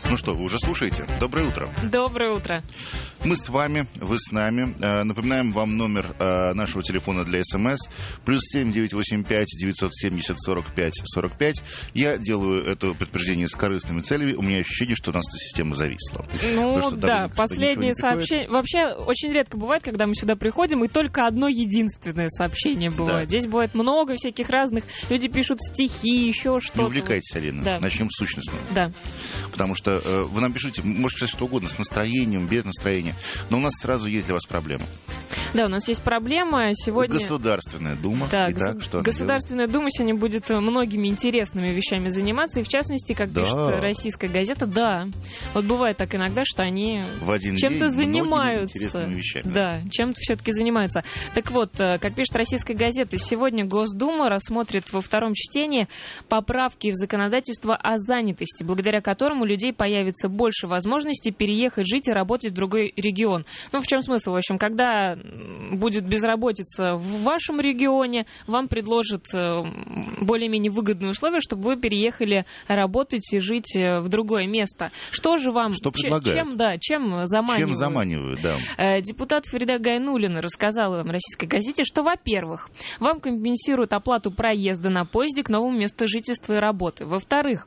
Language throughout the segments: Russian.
Ну что, вы уже слушаете? Доброе утро. Доброе утро. Мы с вами, вы с нами. Напоминаем вам номер нашего телефона для СМС. +7 985 970 45 45. Я делаю это предупреждение с корыстными целями. У меня ощущение, что у нас система зависла. Ну да, последние сообщения... Вообще, очень редко бывает, когда мы сюда приходим, и только одно единственное сообщение бывает. Да. Здесь бывает много всяких разных. Люди пишут стихи, еще что-то. Не увлекайтесь, Алина. Да. Начнем с сущностного. Да. Потому что вы нам пишите, можете писать что угодно, с настроением, без настроения. Но у нас сразу есть для вас проблема. Да, у нас есть проблема сегодня. Государственная Дума. Да, Государственная Дума сегодня будет многими интересными вещами заниматься. И в частности, как пишет Российская газета, да, вот бывает так иногда, что они чем-то занимаются. Интересными вещами. Да, чем-то все-таки занимаются. Так вот, как пишет Российская газета, сегодня Госдума рассмотрит во втором чтении поправки в законодательство о занятости, благодаря которым у людей появится больше возможностей переехать, жить и работать в другой регион. Ну, в чем смысл? В общем, когда будет безработица в вашем регионе, вам предложат более-менее выгодные условия, чтобы вы переехали работать и жить в другое место. Что же вам... Что предлагают? Чем заманивают? Чем заманивают, да. Депутат Фарида Гайнуллина рассказала в Российской газете, что, во-первых, вам компенсируют оплату проезда на поезде к новому месту жительства и работы. Во-вторых,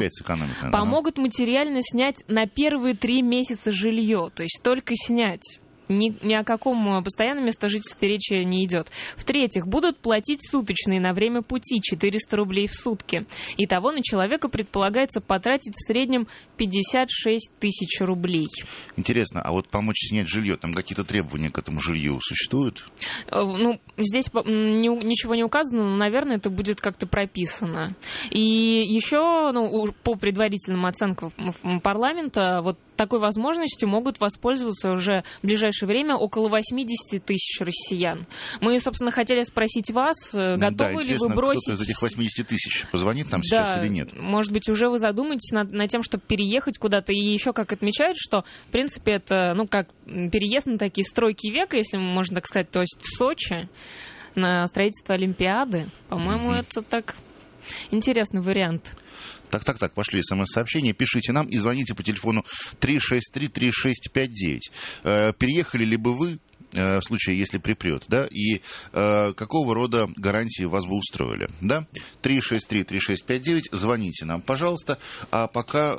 помогут материально снять на первые 3 месяца жилье, то есть только снять. Ни о каком постоянном местожительстве речи не идет. В-третьих, будут платить суточные на время пути 400 рублей в сутки. Итого на человека предполагается потратить в среднем 56 тысяч рублей. Интересно, а вот помочь снять жилье, там какие-то требования к этому жилью существуют? Ну, здесь ничего не указано, но, наверное, это будет как-то прописано. И еще, по предварительным оценкам парламента, вот такой возможностью могут воспользоваться уже в ближайшее время около 80 тысяч россиян. Мы, собственно, хотели спросить вас, готовы ли вы бросить... кто-то из этих 80 тысяч позвонит нам сейчас или нет? Может быть, уже вы задумаетесь над тем, чтобы переехать куда-то. И еще как отмечают, что, в принципе, это, как переезд на такие стройки века, если можно так сказать, то есть в Сочи, на строительство Олимпиады. По-моему, это так интересный вариант. Так, пошли смс-сообщения. Пишите нам и звоните по телефону 363-3659. Переехали ли бы вы в случае, если припрет, да, и какого рода гарантии вас бы устроили, да? 363-3659, звоните нам, пожалуйста, а пока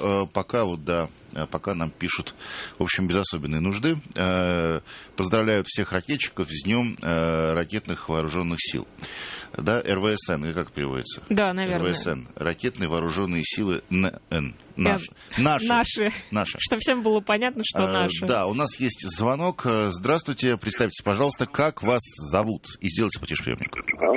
нам пишут, в общем, без особенной нужды, поздравляют всех ракетчиков с Днем ракетных вооруженных сил. Да, РВСН, как переводится? Да, наверное. РВСН, ракетные вооруженные силы НН. Наши. Чтобы всем было понятно, что наши. Да, у нас есть звонок. Здравствуйте, представьтесь, пожалуйста, как вас зовут? И сделайте потише приемник.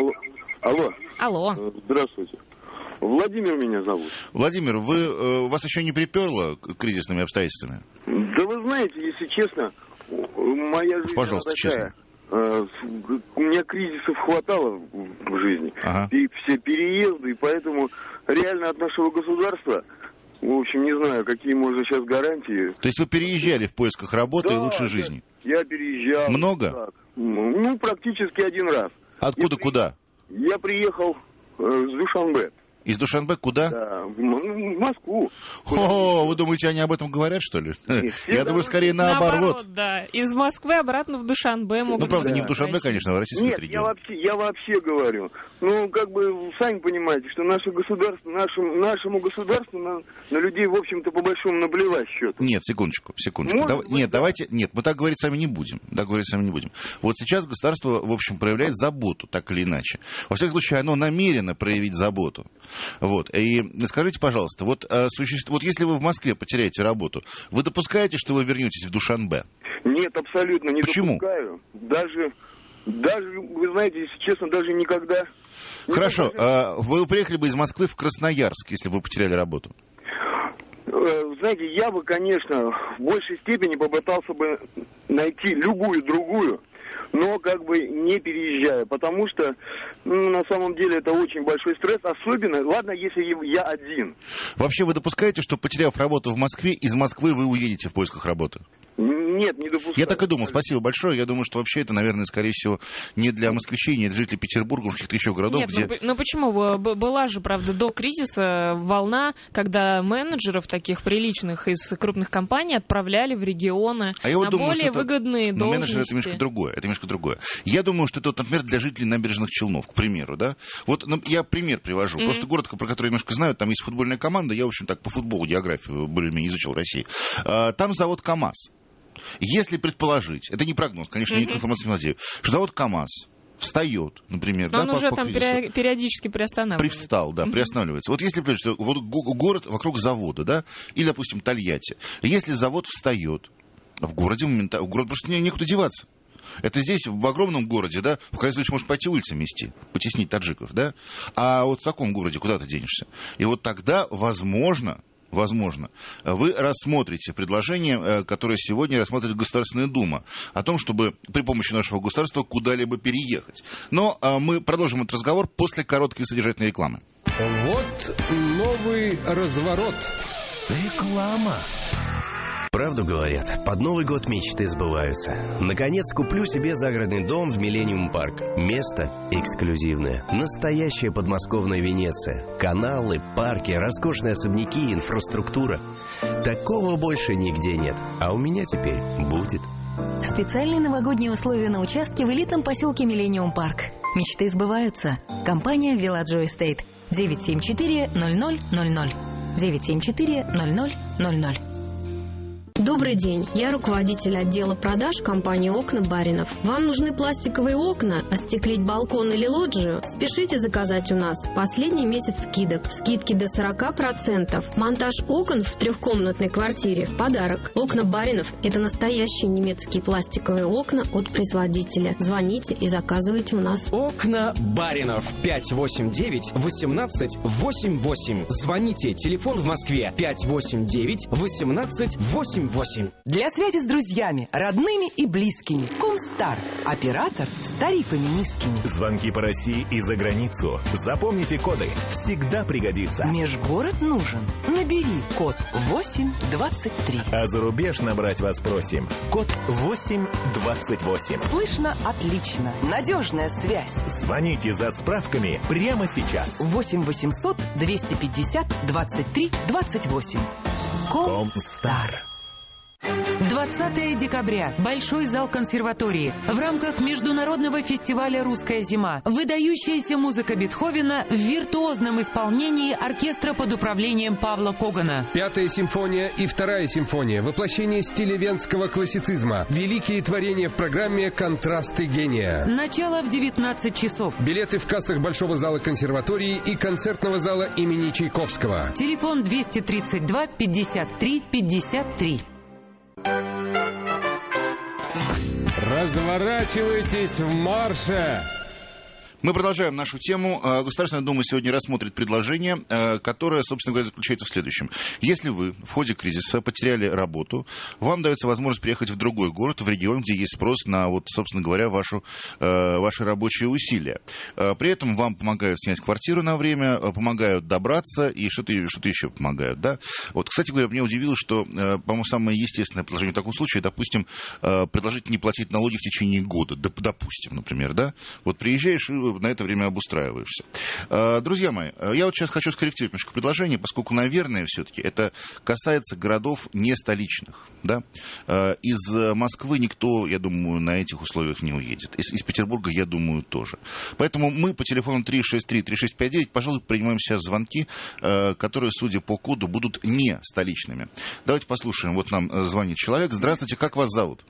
Алло. Здравствуйте. Владимир меня зовут. Владимир, вас еще не приперло кризисными обстоятельствами? Да вы знаете, если честно, моя жизнь пожалуйста, такая. Честно. У меня кризисов хватало в жизни. И все переезды, и поэтому реально от нашего государства, в общем, не знаю, какие можно сейчас гарантии. То есть вы переезжали в поисках работы и лучшей жизни? Я переезжал. Много? Так. Практически один раз. Куда? Я приехал с Душанбе. Из Душанбе куда? Да, в Москву. Вы думаете, они об этом говорят, что ли? Я думаю, скорее наоборот. Да, из Москвы обратно в Душанбе могут... правда, не в Душанбе, конечно, а в российских регионах. Нет, я вообще говорю. Сами понимаете, что наше государство, нашему государству на людей, в общем-то, по большому наплевать счет. Нет, секундочку. Нет, мы так говорить с вами не будем. Вот сейчас государство, в общем, проявляет заботу, так или иначе. Во всяком случае, оно намерено проявить заботу. Вот. И скажите, пожалуйста, вот если вы в Москве потеряете работу, вы допускаете, что вы вернетесь в Душанбе? Нет, абсолютно не Почему? допускаю. Даже, вы знаете, если честно, даже никогда... Хорошо, вы приехали бы из Москвы в Красноярск, если бы вы потеряли работу? Знаете, я бы, конечно, в большей степени попытался бы найти любую другую, но не переезжая, потому что на самом деле это очень большой стресс, особенно, если я один. Вообще вы допускаете, что, потеряв работу в Москве, из Москвы вы уедете в поисках работы? нет, не допускаю. Я так и думал. Спасибо большое. Я думаю, что вообще это, наверное, скорее всего, не для москвичей, не для жителей Петербурга, каких-то еще городов, нет, где... ну почему? Была же, правда, до кризиса волна, когда менеджеров таких приличных из крупных компаний отправляли в регионы на более выгодные должности. Но менеджер — это немножко другое. Я думаю, что это, например, для жителей Набережных Челнов, к примеру, да? Вот я пример привожу. Просто город, про который я немножко знаю, там есть футбольная команда, я, в общем, так по футболу, географию более-менее изучил в России. Там завод КАМАЗ. Если предположить, это не прогноз, конечно, не информация не владею, что завод КАМАЗ встает, например, но он уже там периодически приостанавливается. Привстал, да, приостанавливается. Вот если представить, что вот город вокруг завода, да, или, допустим, Тольятти, если завод встает, в городе моментально, город просто некуда деваться. Это здесь, в огромном городе, да, в крайнем случае, может пойти улицы мести, потеснить таджиков, да, а вот в таком городе куда ты денешься? И вот тогда, возможно, вы рассмотрите предложение, которое сегодня рассматривает Государственная Дума, о том, чтобы при помощи нашего государства куда-либо переехать. Но мы продолжим этот разговор после короткой содержательной рекламы. Вот новый разворот. Реклама. Правду говорят, под Новый год мечты сбываются. Наконец куплю себе загородный дом в Миллениум Парк. Место эксклюзивное. Настоящая подмосковная Венеция. Каналы, парки, роскошные особняки, инфраструктура. Такого больше нигде нет. А у меня теперь будет. Специальные новогодние условия на участке в элитном поселке Миллениум Парк. Мечты сбываются. Компания Villaggio Estate. 974-0000. 974-0000. Добрый день, я руководитель отдела продаж компании «Окна Баринов». Вам нужны пластиковые окна, остеклить балкон или лоджию? Спешите заказать у нас. Последний месяц скидок. Скидки до 40%. Монтаж окон в трехкомнатной квартире в подарок. «Окна Баринов» — это настоящие немецкие пластиковые окна от производителя. Звоните и заказывайте у нас. «Окна Баринов» 589-18-88. Звоните. Телефон в Москве 589-18-88. Для связи с друзьями, родными и близкими. Комстар. Оператор с тарифами низкими. Звонки по России и за границу. Запомните коды. Всегда пригодится. Межгород нужен. Набери код 823. А за рубеж набрать вас просим. Код 828. Слышно отлично. Надежная связь. Звоните за справками прямо сейчас. 8 800 250 23 28. Комстар. 20 декабря. Большой зал консерватории. В рамках международного фестиваля «Русская зима». Выдающаяся музыка Бетховена в виртуозном исполнении оркестра под управлением Павла Когана. 5-я симфония и 2-я симфония. Воплощение стиля венского классицизма. Великие творения в программе «Контрасты гения». Начало в 19 часов. Билеты в кассах Большого зала консерватории и концертного зала имени Чайковского. Телефон 232 53 53. Разворачивайтесь в марше! Мы продолжаем нашу тему. Государственная Дума сегодня рассмотрит предложение, которое, собственно говоря, заключается в следующем. Если вы в ходе кризиса потеряли работу, вам дается возможность приехать в другой город, в регион, где есть спрос на, вот, собственно говоря, ваши рабочие усилия. При этом вам помогают снять квартиру на время, помогают добраться и что-то еще помогают. Да? Вот, кстати говоря, меня удивило, что, по-моему, самое естественное предложение в таком случае, допустим, предложить не платить налоги в течение года. Допустим, например, да? Вот приезжаешь и на это время обустраиваешься. Друзья мои, я вот сейчас хочу скорректировать немножко предложение, поскольку, наверное, все-таки это касается городов не столичных. Да? Из Москвы никто, я думаю, на этих условиях не уедет. Из Петербурга, я думаю, тоже. Поэтому мы по телефону 363-3659, пожалуй, принимаем сейчас звонки, которые, судя по коду, будут не столичными. Давайте послушаем. Вот нам звонит человек. Здравствуйте, как вас зовут?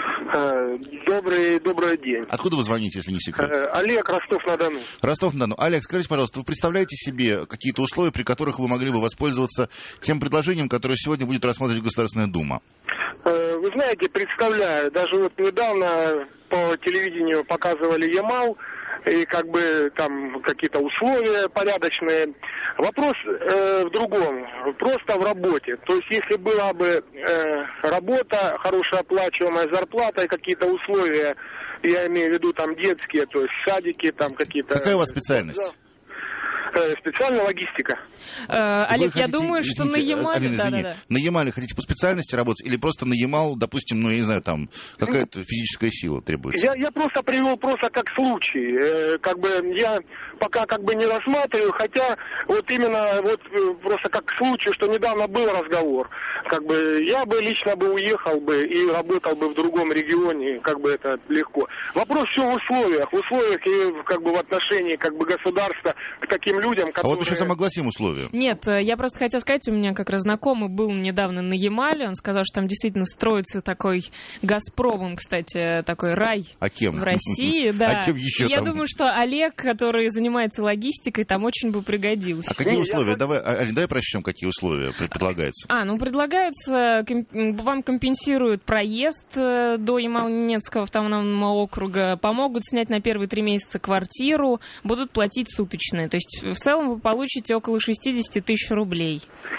Добрый день. Откуда вы звоните, если не секрет? Олег, Ростов-на-Дону. Ростов-на-Дону. Олег, скажите, пожалуйста, вы представляете себе какие-то условия, при которых вы могли бы воспользоваться тем предложением, которое сегодня будет рассматривать Государственная Дума? Вы знаете, представляю. Даже вот недавно по телевидению показывали Ямал, и как бы там какие-то условия порядочные. Вопрос в другом, просто в работе. То есть если была бы работа, хорошая оплачиваемая зарплата и какие-то условия, я имею в виду там детские, то есть садики, там какие-то... Какая у вас специальность? Специальная логистика. Олег, я думаю, что на Ямале... На Ямале хотите по специальности работать или просто на Ямал, допустим, ну, я не знаю, там какая-то физическая сила требуется? Я просто привел просто как случай. Как бы я пока как бы не рассматриваю, хотя вот именно вот просто как случай, что недавно был разговор. Как бы я бы лично бы уехал бы и работал бы в другом регионе, как бы это легко. Вопрос все в условиях и как бы в отношении как бы государства к таким людям, которые... А вот мы сейчас огласим условия. Нет, я просто хотела сказать, у меня как раз знакомый был недавно на Ямале, он сказал, что там действительно строится такой «Газпромом», кстати, такой рай в России. Да. А кем еще я там? думаю, что Олег, который занимается логистикой, там очень бы пригодился. А какие условия? Давай прочтем, какие условия предлагаются. Предлагаются, вам компенсируют проезд до Ямал-Ненецкого автономного округа, помогут снять на первые 3 месяца квартиру, будут платить суточные. То есть в целом вы получите около 60 тысяч рублей.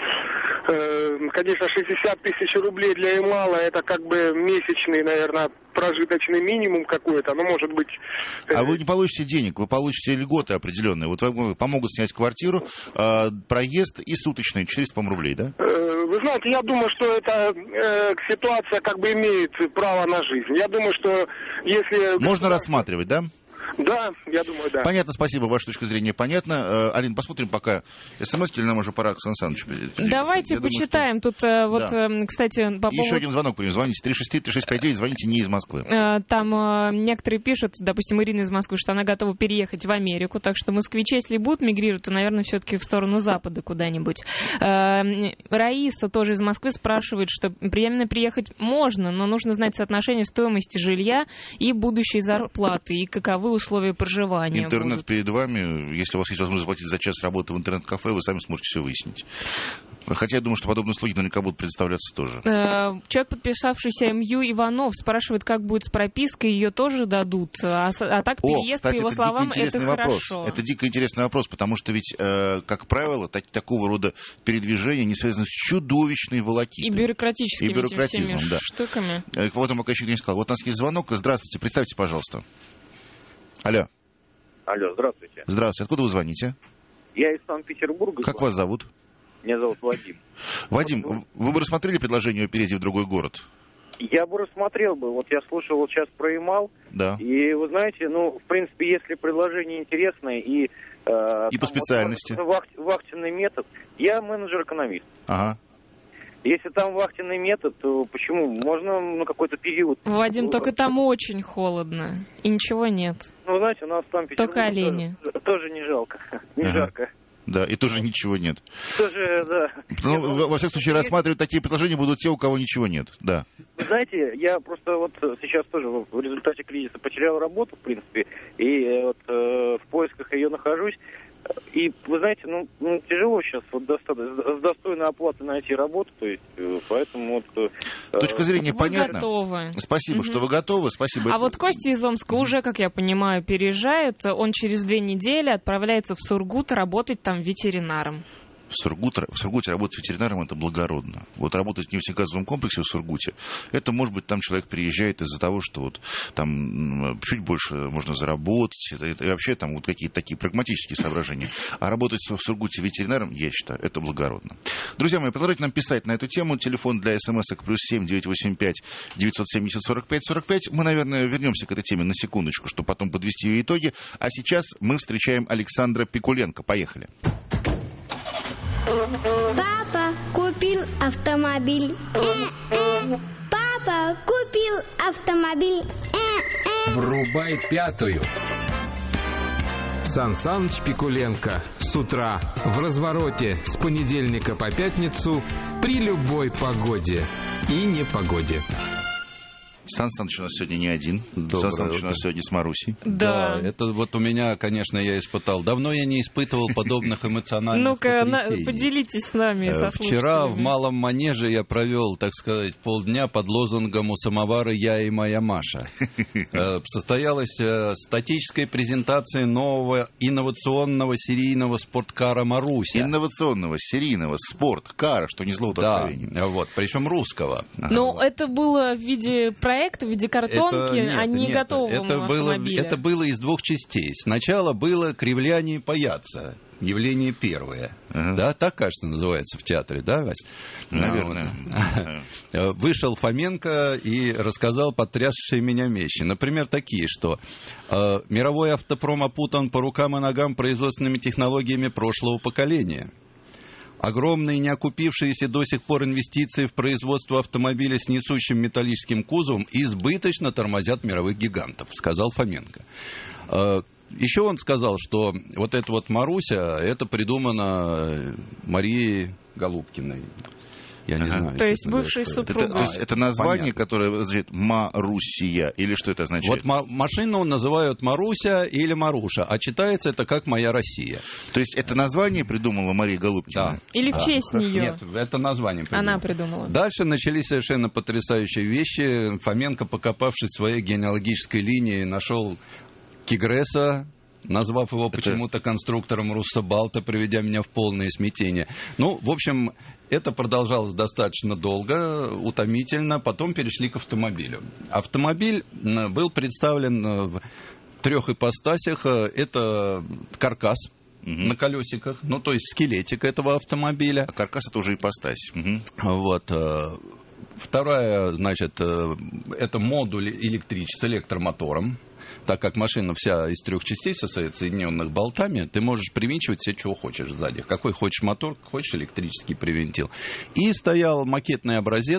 Конечно, 60 тысяч рублей для Ямала это как бы месячный, наверное, прожиточный минимум какой-то, но может быть... А вы не получите денег, вы получите льготы определенные. Вот вам помогут снять квартиру, проезд и суточные, 400, по-моему, рублей, да? Вы знаете, я думаю, что эта ситуация как бы имеет право на жизнь. Я думаю, что если... Можно рассматривать, да? Да, я думаю, да. Понятно, спасибо, ваша точка зрения понятна. Алина, посмотрим пока смс, или нам уже пора к Сан Санычу. Давайте почитаем. Думаю, что... Тут, кстати, по поводу... Еще один звонок, звоните 363-3659, звоните не из Москвы. Там некоторые пишут, допустим, Ирина из Москвы, что она готова переехать в Америку, так что москвичи, если будут мигрировать, то, наверное, все-таки в сторону Запада куда-нибудь. Раиса тоже из Москвы спрашивает, что временно приехать можно, но нужно знать соотношение стоимости жилья и будущей зарплаты, и каковы условия проживания. Интернет будут. перед вами. Если у вас есть возможность заплатить за час работы в интернет-кафе, вы сами сможете все выяснить. Хотя я думаю, что подобные услуги наверняка будут предоставляться тоже. Человек, подписавшийся МЮ Иванов, спрашивает, как будет с пропиской, ее тоже дадут. А так переезд, кстати, по его словам, это хорошо. Это дико интересный вопрос, потому что ведь, как правило, такого рода передвижения не связаны с чудовищной волокитой. И бюрократическими всеми да. штуками. Вот он пока еще не сказал. Вот у нас есть звонок. Здравствуйте, представьте, пожалуйста. Алло. Алло, здравствуйте. Здравствуйте. Откуда вы звоните? Я из Санкт-Петербурга. Как вас зовут? Меня зовут Вадим. Вадим, вы бы рассмотрели предложение о переезде в другой город? Я бы рассмотрел бы. Вот я слушал вот сейчас про Ямал. Да. И вы знаете, в принципе, если предложение интересное и... и по специальности. Вахтенный метод. Я менеджер-экономист. Ага. Если там вахтенный метод, то почему? Можно на какой-то период... Вадим, только там очень холодно. И ничего нет. Знаете, у нас там Петербург... Только олени. Тоже не жалко. Не жарко. Да, и тоже ничего нет. Тоже, да. Во всяком случае, рассматривать такие предложения будут те, у кого ничего нет. Да. Знаете, я просто вот сейчас тоже в результате кризиса потерял работу, в принципе, и вот в поисках ее нахожусь. И, вы знаете, тяжело сейчас вот с достойной оплатой найти работу, то есть, поэтому вот... Точка зрения понятна. Готовы. Спасибо, что вы готовы, спасибо. А вот Костя из Омска уже, как я понимаю, переезжает. Он через 2 недели отправляется в Сургут работать там ветеринаром. В Сургуте работать ветеринаром — это благородно. Вот работать в нефтегазовом комплексе в Сургуте, это, может быть, там человек приезжает из-за того, что вот там чуть больше можно заработать, и вообще там вот какие-то такие прагматические соображения. А работать в Сургуте ветеринаром, я считаю, это благородно. Друзья мои, продолжайте нам писать на эту тему. Телефон для смс-ок +7 985 970 45 45. Мы, наверное, вернемся к этой теме на секундочку, чтобы потом подвести ее итоги. А сейчас мы встречаем Александра Пикуленко. Поехали. Папа купил автомобиль. Папа купил автомобиль. Врубай 5-ю. Сан Саныч Пикуленко с утра в развороте с понедельника по пятницу при любой погоде и непогоде. Сан Саныч у нас сегодня не один. Сан Саныч у нас сегодня с Марусей. Да, это вот у меня, конечно, я испытал. Давно я не испытывал подобных эмоциональных потрясений. Ну-ка, поделитесь с нами. Вчера в Малом Манеже я провел, так сказать, полдня под лозунгом «У самовара я и моя Маша». Состоялась статическая презентация нового инновационного серийного спорткара «Маруся». Инновационного серийного спорткара, что не злоупотребление. Да, вот, причем русского. Но это было в виде проекта проект в виде картонки, а не готового автомобиля? Это было из двух частей. Сначала было «Кривляне паяться». Явление первое. Да, так, кажется, называется в театре, да, Вась? Наверное. Вышел Фоменко и рассказал потрясшие меня вещи. Например, такие, что мировой автопром опутан по рукам и ногам производственными технологиями прошлого поколения. Огромные неокупившиеся до сих пор инвестиции в производство автомобиля с несущим металлическим кузовом избыточно тормозят мировых гигантов, сказал Фоменко. Еще он сказал, что вот эта вот Маруся, это придумано Марией Голубкиной. Я не знаю. То есть бывшей супругой. Это название, которое звучит Марусия, или что это означает? Вот машину называют Маруся или Маруша, а читается это как «Моя Россия». То есть это название придумала Мария Голубкина? Да. Или в честь нее? Нет, это название придумала. Она придумала. Дальше начались совершенно потрясающие вещи. Фоменко, покопавшись в своей генеалогической линии, нашел Кигреса, назвав его почему-то конструктором Руссобалта, приведя меня в полное смятение. Ну, в общем, это продолжалось достаточно долго, утомительно. Потом перешли к автомобилю. Автомобиль был представлен в 3 ипостасях. Это каркас на колесиках, ну, то есть скелетик этого автомобиля. А каркас — это уже ипостась. Вот. Вторая, значит, это модуль с электромотором. Так как машина вся из 3 частей состоит, соединенных болтами, ты можешь привинчивать себе, чего хочешь сзади. Какой хочешь мотор, хочешь электрический привинтил. И стоял макетный образец.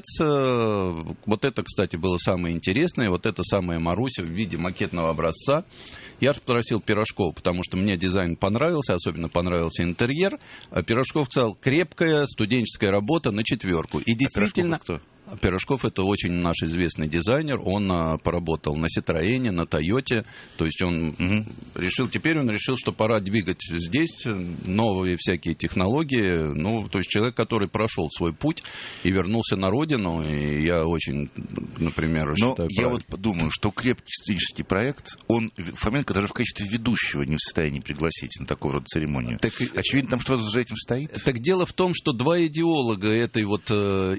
Вот это, кстати, было самое интересное. Вот это самая Маруся в виде макетного образца. Я же попросил Пирожкова, потому что мне дизайн понравился, особенно понравился интерьер. Пирожков сказал, крепкая студенческая работа на 4. И действительно... Пирожков — это очень наш известный дизайнер. Он поработал на Citroёне, на Тойоте. То есть он решил, что пора двигать здесь новые всякие технологии. Ну, то есть человек, который прошел свой путь и вернулся на родину. И я очень, например, считаю... Я вот думаю, что крепкий студенческий проект, Фоменко даже в качестве ведущего не в состоянии пригласить на такого рода церемонию. Очевидно, там что-то за этим стоит. Так дело в том, что 2 идеолога этой вот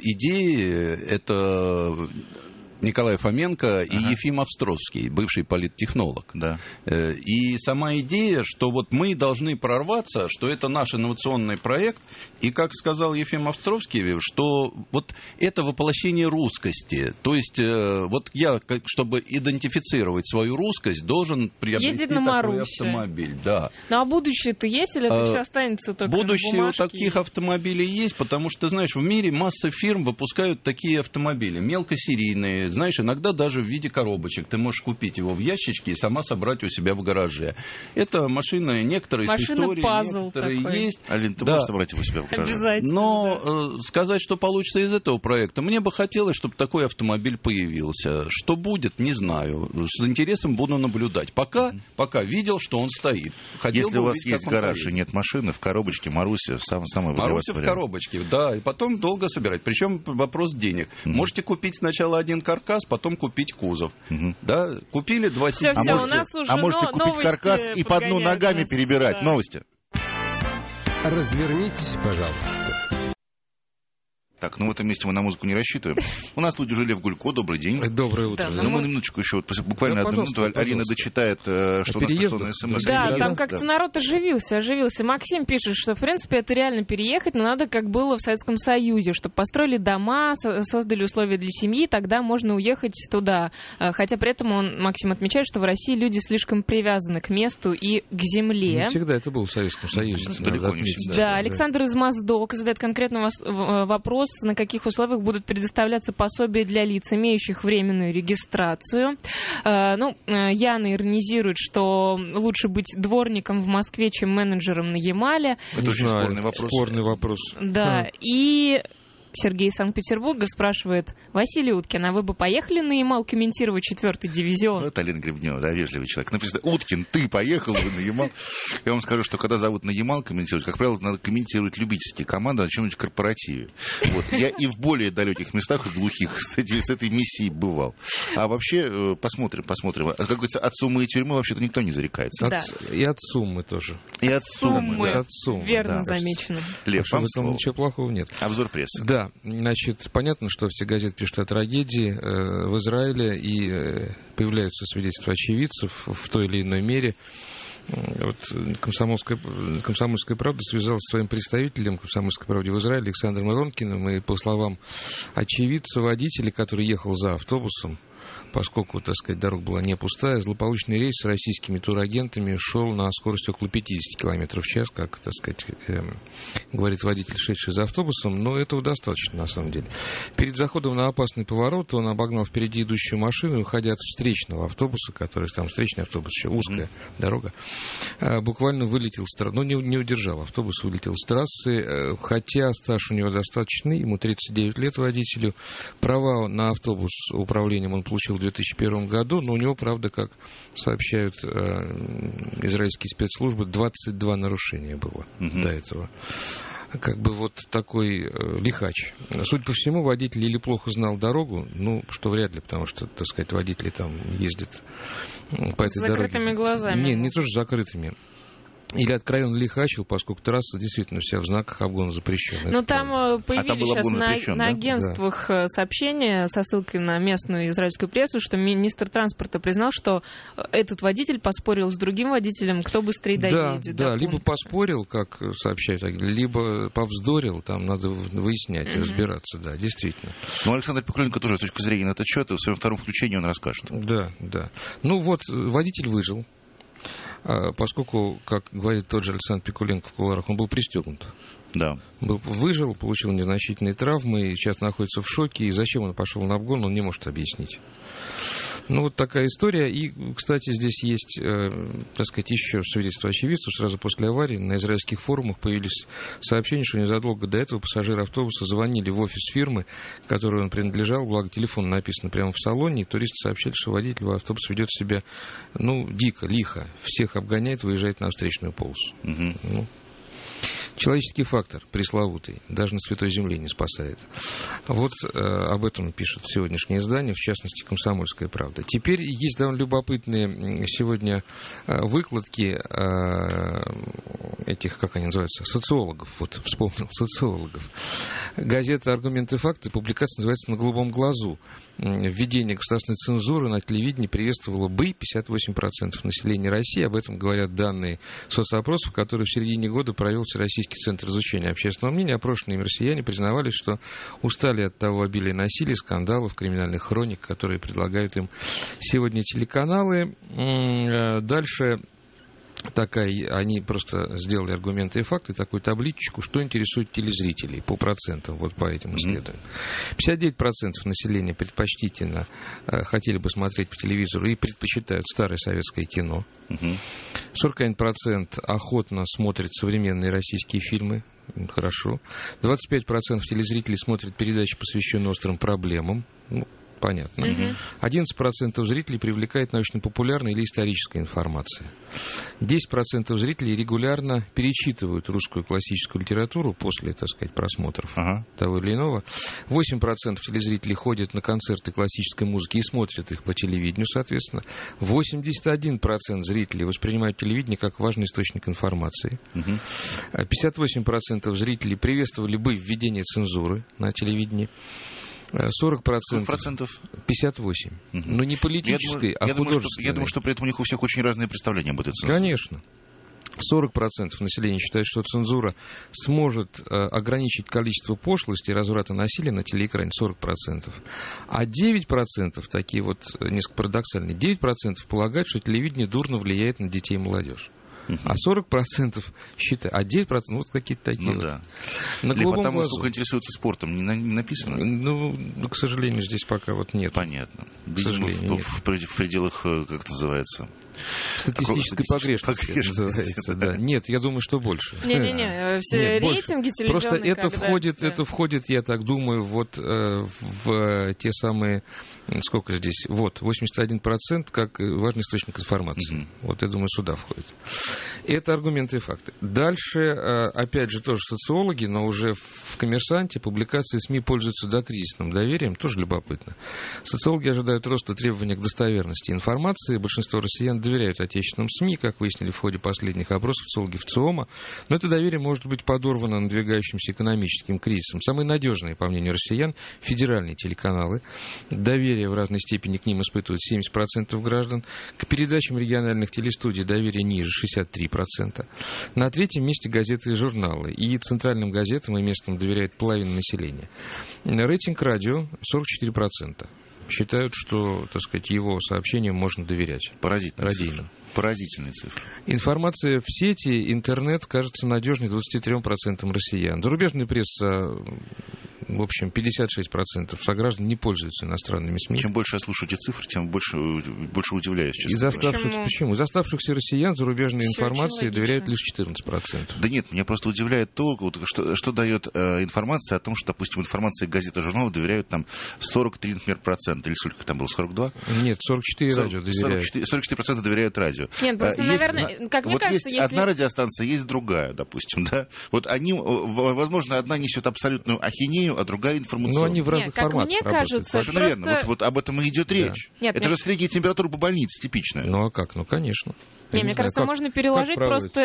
идеи, это Николай Фоменко и Ефим Островский, бывший политтехнолог. Да. И сама идея, что вот мы должны прорваться, что это наш инновационный проект, и, как сказал Ефим Островский, что вот это воплощение русскости. То есть вот я, чтобы идентифицировать свою русскость, должен приобрести такой автомобиль. Да. Ну а будущее-то есть, или это все останется только будущее у таких автомобилей есть, потому что, знаешь, в мире масса фирм выпускают такие автомобили, мелкосерийные. Знаешь, иногда даже в виде коробочек. Ты можешь купить его в ящичке и сама собрать у себя в гараже. Это машина, некоторые с историей, некоторые такой есть. Алин, ты можешь собрать его у себя в гараже? Обязательно. Но сказать, что получится из этого проекта, мне бы хотелось, чтобы такой автомобиль появился. Что будет, не знаю. С интересом буду наблюдать. Пока видел, что он стоит. Если у вас есть гараж и нет машины, в коробочке Маруся самый Маруся в коробочке, да. И потом долго собирать. Причем вопрос денег. Можете купить сначала один каркас, потом купить кузов. Да? Купили 2 сиденья. А можете купить каркас и по дну ногами перебирать. Да. Новости. Развернитесь, пожалуйста. Так, в этом месте мы на музыку не рассчитываем. У нас тут уже Лев Гулько. Добрый день. Доброе утро. Да, мы минуточку еще, буквально одну минуту. Алина дочитает, что у нас пришло на СМС. Да, там как-то народ оживился. Максим пишет, что, в принципе, это реально переехать, но надо, как было в Советском Союзе, чтобы построили дома, создали условия для семьи, тогда можно уехать туда. Хотя при этом Максим отмечает, что в России люди слишком привязаны к месту и к земле. Не всегда это было в Советском Союзе. Далеко не всегда. Да, Александр из Моздока задает конкретный вопрос, на каких условиях будут предоставляться пособия для лиц, имеющих временную регистрацию. Яна иронизирует, что лучше быть дворником в Москве, чем менеджером на Ямале. Это очень спорный вопрос. Да, и... Сергей из Санкт-Петербурга спрашивает: Василий Уткин, а вы бы поехали на Ямал комментировать 4-й дивизион? Это Алина Гребнева, да, вежливый человек. Написано: Уткин, ты поехал бы на Ямал? Я вам скажу, что когда зовут на Ямал комментировать, как правило, надо комментировать любительские команды на чем-нибудь корпоративе. Вот. Я и в более далеких местах, и глухих, кстати, с этой миссией бывал. А вообще, посмотрим. Как говорится, от суммы и тюрьмы вообще-то никто не зарекается. Да. И от суммы тоже. И от суммы, да. Верно замечено. Лев, вам в этом ничего плохого нет. Обзор прессы. Да. Да, значит, понятно, что все газеты пишут о трагедии в Израиле, и появляются свидетельства очевидцев в той или иной мере. Вот «Комсомольская правда» связалась со своим представителем «Комсомольской правды» в Израиле Александром Иронкиным, и по словам очевидца, водителя, который ехал за автобусом, поскольку, так сказать, дорога была не пустая, злополучный рейс с российскими турагентами шел на скорости около 50 км в час, как, так сказать, говорит водитель, шедший за автобусом, но этого достаточно, на самом деле. Перед заходом на опасный поворот он обогнал впереди идущую машину, уходя от встречного автобуса, который там встречный автобус, еще узкая дорога, буквально вылетел с трассы, но не удержал, автобус вылетел с трассы, хотя стаж у него достаточный, ему 39 лет водителю, права на автобус управлением он получил в 2001 году, но у него, правда, как сообщают израильские спецслужбы, 22 нарушения было до этого. Как бы вот такой лихач. Судя по всему, водитель или плохо знал дорогу, ну, что вряд ли, потому что, так сказать, водители там ездят по этой дороге. С закрытыми глазами. Не тоже закрытыми. Или откровенно лихачил, поскольку трасса действительно вся в знаках обгона запрещена. Ну, там появились сейчас на агентствах сообщения со ссылкой на местную израильскую прессу, что министр транспорта признал, что этот водитель поспорил с другим водителем, кто быстрее доедет. Да, либо поспорил, как сообщают, либо повздорил, там надо выяснять, разбираться, да, действительно. Ну, Александр Пикуленко тоже с точки зрения на этот счет, и в своем втором включении он расскажет. Да. Ну вот, водитель выжил. Поскольку, как говорит тот же Александр Пикуленко в кулуарах, он был пристегнут. Да. Выжил, получил незначительные травмы, и сейчас находится в шоке. И зачем он пошел на обгон, он не может объяснить. Ну, вот такая история. И, кстати, здесь есть, так сказать, еще свидетельство очевидцев. Сразу после аварии на израильских форумах появились сообщения, что незадолго до этого пассажиры автобуса звонили в офис фирмы, которой он принадлежал, благо телефон написан прямо в салоне, и туристы сообщили, что водитель автобуса ведет себя, дико, лихо. Всех обгоняет, выезжает на встречную полосу. Человеческий фактор пресловутый, даже на Святой Земле не спасает. Вот об этом пишут сегодняшние издания, в частности, «Комсомольская правда». Теперь есть довольно любопытные сегодня выкладки этих, как они называются, социологов. Вот вспомнил, социологов. Газета «Аргументы и факты», публикация называется «На голубом глазу». Введение государственной цензуры на телевидении приветствовало бы 58% населения России. Об этом говорят данные соцопросов, которые в середине года провел Всероссийский центр изучения общественного мнения. Опрошенные им россияне признавались, что устали от того обилия насилия, скандалов, криминальных хроник, которые предлагают им сегодня телеканалы. Дальше они просто сделали аргументы и факты, такую табличку, что интересует телезрителей по процентам, вот по этим исследованиям. 59% населения предпочтительно хотели бы смотреть по телевизору и предпочитают старое советское кино. 41% охотно смотрят современные российские фильмы. Хорошо. 25% телезрителей смотрят передачи, посвященные острым проблемам. Понятно. 11% зрителей привлекает научно-популярная или историческая информация. 10% зрителей регулярно перечитывают русскую классическую литературу после, так сказать, просмотров того или иного. 8% телезрителей ходят на концерты классической музыки и смотрят их по телевидению, соответственно. 81% зрителей воспринимают телевидение как важный источник информации. 58% зрителей приветствовали бы введение цензуры на телевидении. 40%. 58%. Но не политической, а художественной. Я думаю, что при этом у них у всех очень разные представления об этой цензуре. Конечно. 40% населения считает, что цензура сможет ограничить количество пошлости и разврата насилия на телеэкране. 40%. А 9%, такие вот несколько парадоксальные, 9% полагают, что телевидение дурно влияет на детей и молодежь. А 40% считают, а 9% вот какие-то такие. Ну да. Или потому, сколько интересуются спортом, не написано? Ну, к сожалению, здесь пока вот нет. Понятно. Видимо, в пределах, как это называется? Статистической погрешности называется, да. Нет, я думаю, что больше. Не-не-не, все рейтинги телевизионные. Просто это входит, я так думаю, вот в те самые, сколько здесь, вот, 81% как важный источник информации. Вот, я думаю, сюда входит. Это аргументы и факты. Дальше, опять же, тоже социологи, но уже в «Коммерсанте» публикации СМИ пользуются докризисным доверием, тоже любопытно. Социологи ожидают роста требований к достоверности информации. Большинство россиян доверяют отечественным СМИ, как выяснили в ходе последних опросов социологи ВЦИОМа. Но это доверие может быть подорвано надвигающимся экономическим кризисом. Самые надежные, по мнению россиян, федеральные телеканалы. Доверие в разной степени к ним испытывают 70% граждан. К передачам региональных телестудий доверие ниже 63%. На третьем месте газеты и журналы. И центральным газетам и местным доверяет половина населения. Рейтинг радио 44%. Считают, что, так сказать, его сообщениям можно доверять. Поразительные цифры. Информация в сети, интернет кажется надежной 23% россиян. Зарубежная пресса, в общем, 56% сограждан не пользуются иностранными СМИ. Чем больше я слушаю эти цифры, тем больше удивляюсь, честно говоря. Почему? Из оставшихся россиян зарубежной информации доверяют лишь 14%. Да нет, меня просто удивляет то, что дает информация о том, что, допустим, информация газет и журналов доверяют там 43, например, процента. Или сколько там было, 42? Нет, 44 радио доверяют. 44% доверяют радио. Нет, просто, наверное, как мне кажется, есть одна радиостанция, есть другая, допустим, да? Вот они, возможно, одна несет абсолютную ахинею, а другая информационную. Но они в разных форматах как мне кажется, совершенно верно. Вот об этом и идет речь. Нет, это же средняя температура по больнице типичная. Ну а как? Ну, конечно. Не, мне кажется, можно переложить просто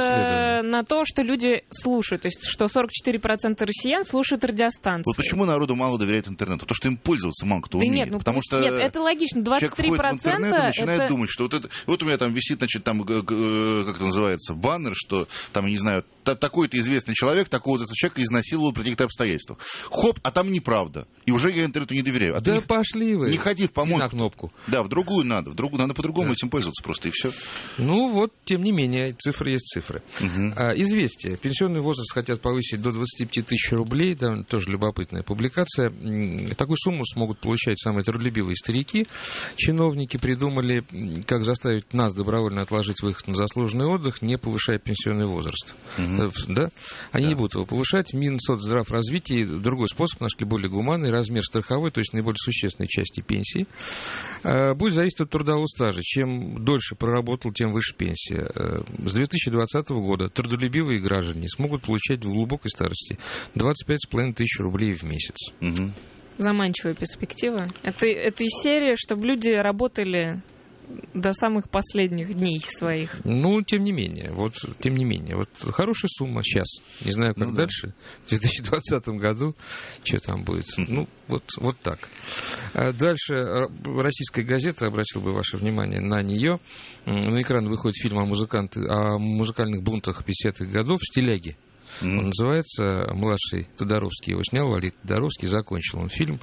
это на то, что люди слушают. То есть, что 44% россиян слушают радиостанции. Вот почему народу мало доверяет интернету? То, что им пользоваться мало кто умеет. Нет, потому что нет, это логично. 23% человек входит в интернет и начинает думать, что вот у меня там висит, значит, там, как это называется, баннер, что там, я не знаю, такой-то известный человек, такого человека изнасиловал при каких-то обстоятельствах. Хоп, а там неправда. И уже я интернету не доверяю. Да пошли вы. Не ходи в помойку. На кнопку. Да, в другую надо по-другому этим пользоваться просто, и все. Ну вот, тем не менее, цифры есть цифры. Известие. Пенсионный возраст хотят повысить до 25 тысяч рублей. Там тоже любопытная публикация. Такую сумму смогут получать самые трудолюбивые старики. Чиновники придумали, как заставить нас добровольно отложить выход на заслуженный отдых, не повышая пенсионный возраст. Да? Они не будут его повышать. Минсоцздравразвитие, другой способ нашли, более гуманный, размер страховой, то есть наиболее существенной части пенсии, будет зависеть от трудового стажа. Чем дольше проработал, тем выше пенсия. С 2020 года трудолюбивые граждане смогут получать в глубокой старости 25,5 тысяч рублей в месяц. Заманчивая перспектива. Это из серии, чтобы люди работали до самых последних дней своих. Ну, тем не менее, вот хорошая сумма сейчас. Не знаю, как дальше. В 2020 году что там будет. Ну, вот так. Дальше российская газета, обратил бы ваше внимание на нее. На экран выходит фильм о музыкальных бунтах 50-х годов «Стиляги». Он называется «Младший Тодоровский». Его снял Валерий Тодоровский, закончил он фильм.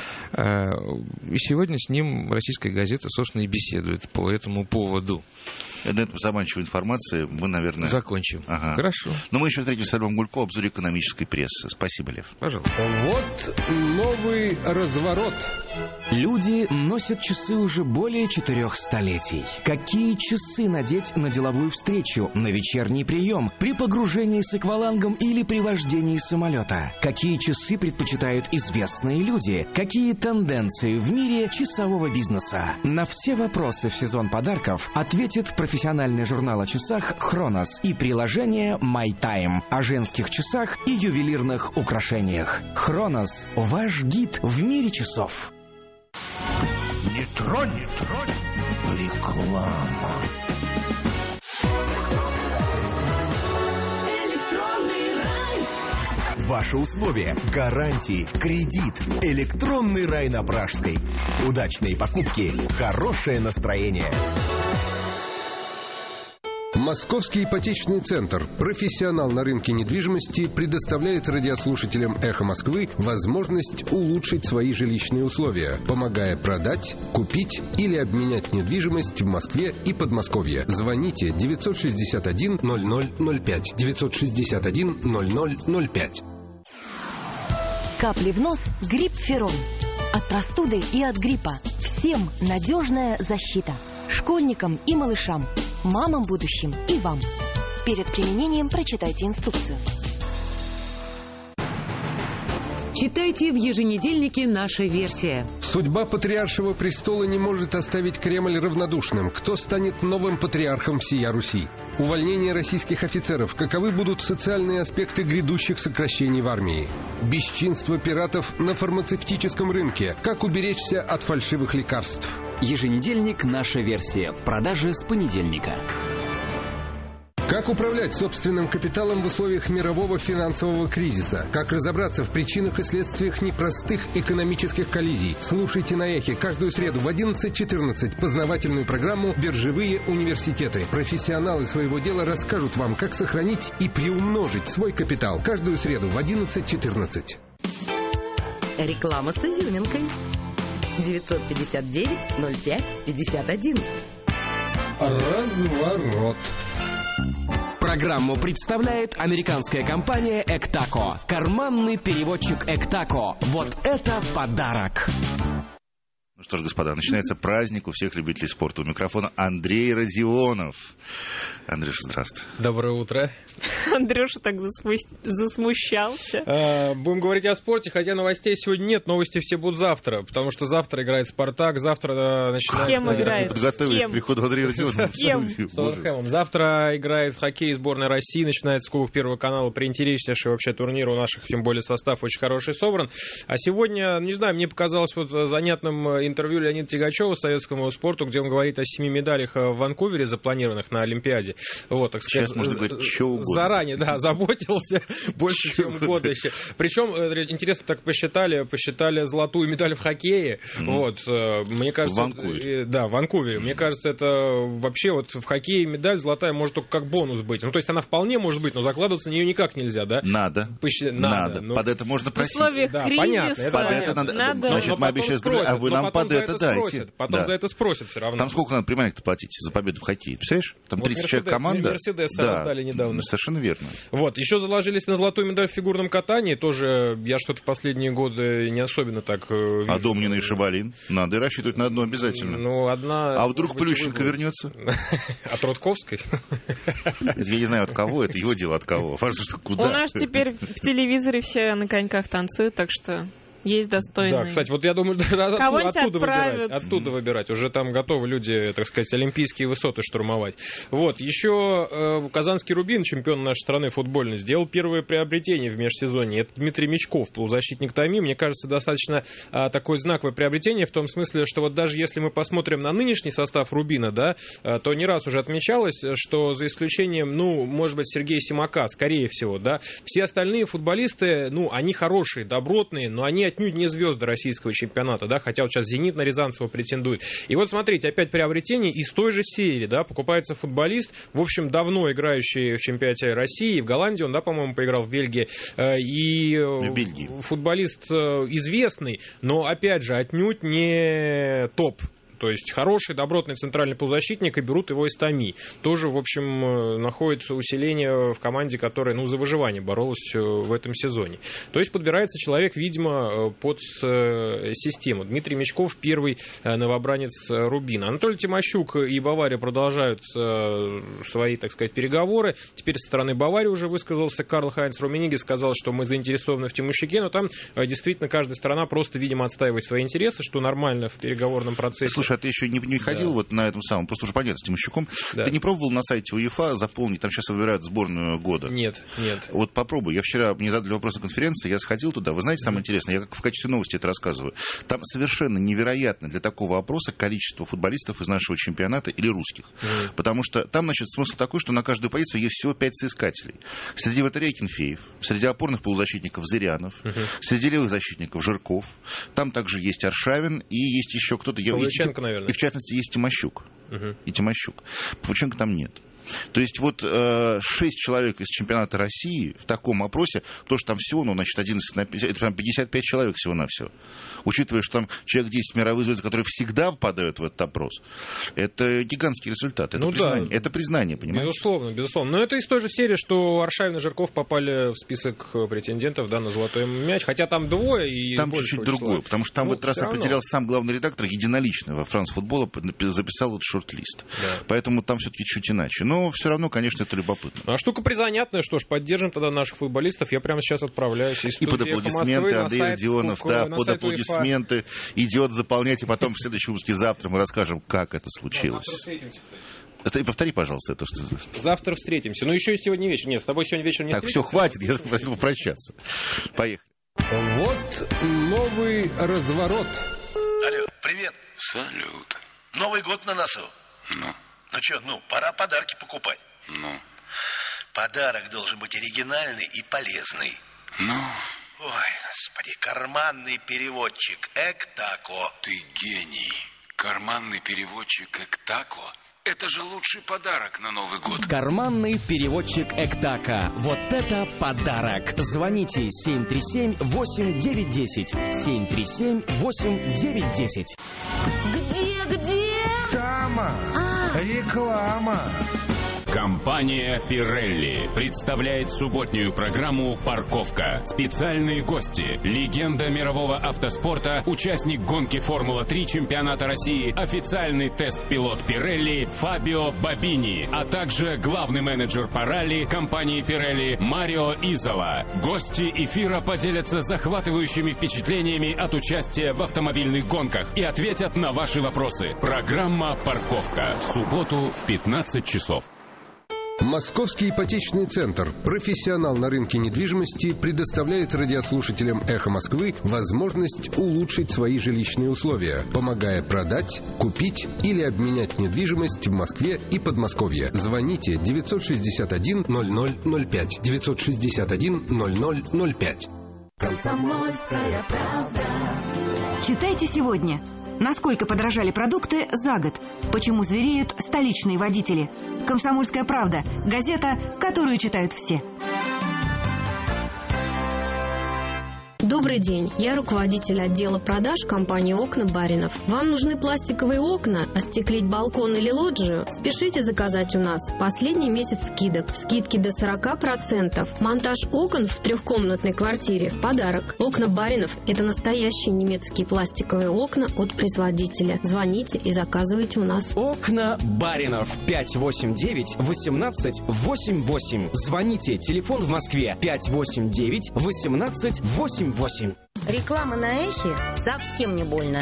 И сегодня с ним российская газета, собственно, и беседует по этому поводу. На этом заманчивой информации мы, наверное... Закончим. Ага. Хорошо. Но мы еще встретимся с Львом Гулько в обзоре экономической прессы. Спасибо, Лев. Пожалуйста. Вот новый разворот. Люди носят часы уже более 4 столетий. Какие часы надеть на деловую встречу, на вечерний прием, при погружении с аквалангом или при вождении самолета? Какие часы предпочитают известные люди? Какие тенденции в мире часового бизнеса? На все вопросы в сезон подарков ответит профессиональный журнал о часах «Хронос» и приложение My Time о женских часах и ювелирных украшениях. «Хронос» – ваш гид в мире часов. Не тронь, реклама. Ваши условия, гарантии, кредит, электронный рай на Пражской. Удачные покупки, хорошее настроение. Московский ипотечный центр, профессионал на рынке недвижимости, предоставляет радиослушателям «Эхо Москвы» возможность улучшить свои жилищные условия, помогая продать, купить или обменять недвижимость в Москве и Подмосковье. Звоните 961 0005. 961 0005. Капли в нос, грипп-ферон. От простуды и от гриппа. Всем надежная защита. Школьникам и малышам. Мамам будущим и вам. Перед применением прочитайте инструкцию. Читайте в еженедельнике «Наша версия». Судьба патриаршего престола не может оставить Кремль равнодушным. Кто станет новым патриархом всея Руси? Увольнение российских офицеров. Каковы будут социальные аспекты грядущих сокращений в армии? Бесчинство пиратов на фармацевтическом рынке. Как уберечься от фальшивых лекарств? Еженедельник «Наша версия» в продаже с понедельника. Как управлять собственным капиталом в условиях мирового финансового кризиса? Как разобраться в причинах и следствиях непростых экономических коллизий? Слушайте на Эхе каждую среду в 11:14 познавательную программу «Биржевые университеты». Профессионалы своего дела расскажут вам, как сохранить и приумножить свой капитал. Каждую среду в 11:14. Реклама с изюминкой. 959-05-51. Разворот. Программу представляет американская компания «Эктако». Карманный переводчик «Эктако». Вот это подарок! Ну что ж, господа, начинается праздник у всех любителей спорта. У микрофона Андрей Родионов. Андрюша, здравствуй. Доброе утро. Андрюша так засмущался. Будем говорить о спорте, хотя новостей сегодня нет. Новости все будут завтра, потому что завтра играет «Спартак», завтра начинается... С кем играет? Подготовились к приходу Андрея Родионова. С кем? С Тоттенхэмом. Завтра играет в хоккей сборная России, начинается Кубок Первого канала, приинтереснейший вообще турнир у наших, тем более состав очень хороший собран. А сегодня, не знаю, мне показалось вот занятным интервью Леонида Тягачева советскому спорту, где он говорит о 7 медалях в Ванкувере, запланированных на Олимпиаде. Вот, так сказать, сейчас можно говорить, что угодно. Заранее, да, заботился больше, чем года еще. Причем, интересно, так посчитали золотую медаль в хоккее. Вот, мне кажется... В Ванкувере. Да, в Ванкувере. Мне кажется, это вообще вот в хоккее медаль золотая может только как бонус быть. Ну, то есть она вполне может быть, но закладываться на нее никак нельзя, да? Надо. Ну, под это можно просить. В условиях кризиса под это надо. Значит, мы обещали, а вы нам под это дайте. Потом за это спросят все равно. Там сколько надо премиальных платить за победу в хоккее? Представляешь? Там 30 человек команда. Мерседес отдали недавно. Совершенно верно. Вот, еще заложились на золотую медаль в фигурном катании. Тоже я что-то в последние годы не особенно так вижу. А Домнина и Шабалин? Надо рассчитывать на одну обязательно. Ну, одна... А вдруг Плющенко вернется? От Рудковской? Я не знаю, от кого. Это его дело, от кого. Важно, что куда. У нас теперь в телевизоре все на коньках танцуют, так что... Есть достойные. Да, кстати, вот я думаю, оттуда выбирать. Уже там готовы люди, так сказать, олимпийские высоты штурмовать. Вот, еще казанский «Рубин», чемпион нашей страны футбольный, сделал первое приобретение в межсезонье. Это Дмитрий Мечков, полузащитник ТАМИ. Мне кажется, достаточно такое знаковое приобретение, в том смысле, что вот даже если мы посмотрим на нынешний состав «Рубина», да, то не раз уже отмечалось, что за исключением, ну, может быть, Сергея Симака, скорее всего, да, все остальные футболисты, ну, они хорошие, добротные, но они отнюдь не звезды российского чемпионата, да, хотя вот сейчас «Зенит» на Рязанцева претендует. И вот смотрите, опять приобретение из той же серии, да, покупается футболист, в общем, давно играющий в чемпионате России, в Голландии он, да, по-моему, поиграл в Бельгии, и футболист известный, но, опять же, отнюдь не топ. То есть хороший, добротный центральный полузащитник, и берут его из ТАМИ. Тоже, в общем, находит усиление в команде, которая, ну, за выживание боролась в этом сезоне. То есть подбирается человек, видимо, под систему. Дмитрий Мечков, первый новобранец «Рубина». Анатолий Тимощук и Бавария продолжают свои, так сказать, переговоры. Теперь со стороны Баварии уже высказался Карл-Хайнц Руммениге, сказал, что мы заинтересованы в Тимощуке, но там действительно каждая страна просто, видимо, отстаивает свои интересы, что нормально в переговорном процессе. Слушай, а ты еще не ходил вот на этом самом, просто уже понятно, с Тимощуком. Да. Ты не пробовал на сайте УЕФА заполнить, там сейчас выбирают сборную года? Нет. Вот попробуй. Я вчера, мне задали вопрос на конференции, я сходил туда. Вы знаете, там интересно, я как в качестве новости это рассказываю. Там совершенно невероятно для такого опроса количество футболистов из нашего чемпионата или русских. Потому что там, значит, смысл такой, что на каждую позицию есть всего 5 соискателей. Среди вратарей Кенфеев, среди опорных полузащитников Зырянов, среди левых защитников Жирков. Там также есть Аршавин и есть еще кто-то. Наверное. И в частности есть Тимощук. И Тимощук. Павлюченко там нет. То есть вот 6 человек из чемпионата России в таком опросе, то, что там всего, ну, значит, 11 на 50, это прям 55 человек всего-навсего. Учитывая, что там человек 10 мировых звезд, которые всегда попадают в этот опрос, это гигантский результат. Это признание. Да. Это признание, понимаешь? Безусловно. Но это из той же серии, что Аршавин и Жирков попали в список претендентов, да, на золотой мяч. Хотя там двое и там чуть-чуть другое, потому что там в этот раз определял сам главный редактор единолично во France Football, записал вот шорт-лист. Да. Поэтому там все-таки чуть иначе. но все равно, конечно, это любопытно. А штука призанятная, что ж, поддержим тогда наших футболистов. Я прямо сейчас отправляюсь из и под аплодисменты Андрей Родионов, да, под аплодисменты идет заполнять, и потом в следующем выпуске завтра мы расскажем, как это случилось. Повтори, пожалуйста, это что. Завтра встретимся. Ну, еще и сегодня вечером. Нет, с тобой сегодня вечером не встретимся. Так, все, хватит, я попросил попрощаться. Поехали. Вот новый разворот. Алло, привет. Салют. Новый год на носу. Ну? Ну что, пора подарки покупать. Ну? Подарок должен быть оригинальный и полезный. Ну? Ой, господи, карманный переводчик Эктако. Ты гений. Карманный переводчик Эктако? Это же лучший подарок на Новый год. Карманный переводчик Эктако. Вот это подарок. Звоните 737-8910. 737-8910. Где? Тама. Реклама. Компания «Пирелли» представляет субботнюю программу «Парковка». Специальные гости. Легенда мирового автоспорта, участник гонки «Формула-3» чемпионата России, официальный тест-пилот «Пирелли» Фабио Бобини, а также главный менеджер по ралли компании «Пирелли» Марио Изола. Гости эфира поделятся захватывающими впечатлениями от участия в автомобильных гонках и ответят на ваши вопросы. Программа «Парковка». В субботу в 15 часов. Московский ипотечный центр, профессионал на рынке недвижимости, предоставляет радиослушателям «Эхо Москвы» возможность улучшить свои жилищные условия, помогая продать, купить или обменять недвижимость в Москве и Подмосковье. Звоните 961 0005. 961 0005. Комсомольская правда. Читайте сегодня. Насколько подорожали продукты за год? Почему звереют столичные водители? «Комсомольская правда» – газета, которую читают все. Добрый день, я руководитель отдела продаж компании «Окна Баринов». Вам нужны пластиковые окна, остеклить балкон или лоджию? Спешите заказать у нас. Последний месяц скидок. Скидки до 40%. Монтаж окон в трехкомнатной квартире в подарок. «Окна Баринов» – это настоящие немецкие пластиковые окна от производителя. Звоните и заказывайте у нас. «Окна Баринов» 589-18-88. Звоните, телефон в Москве 589-18-88. Реклама на Эхе совсем не больно.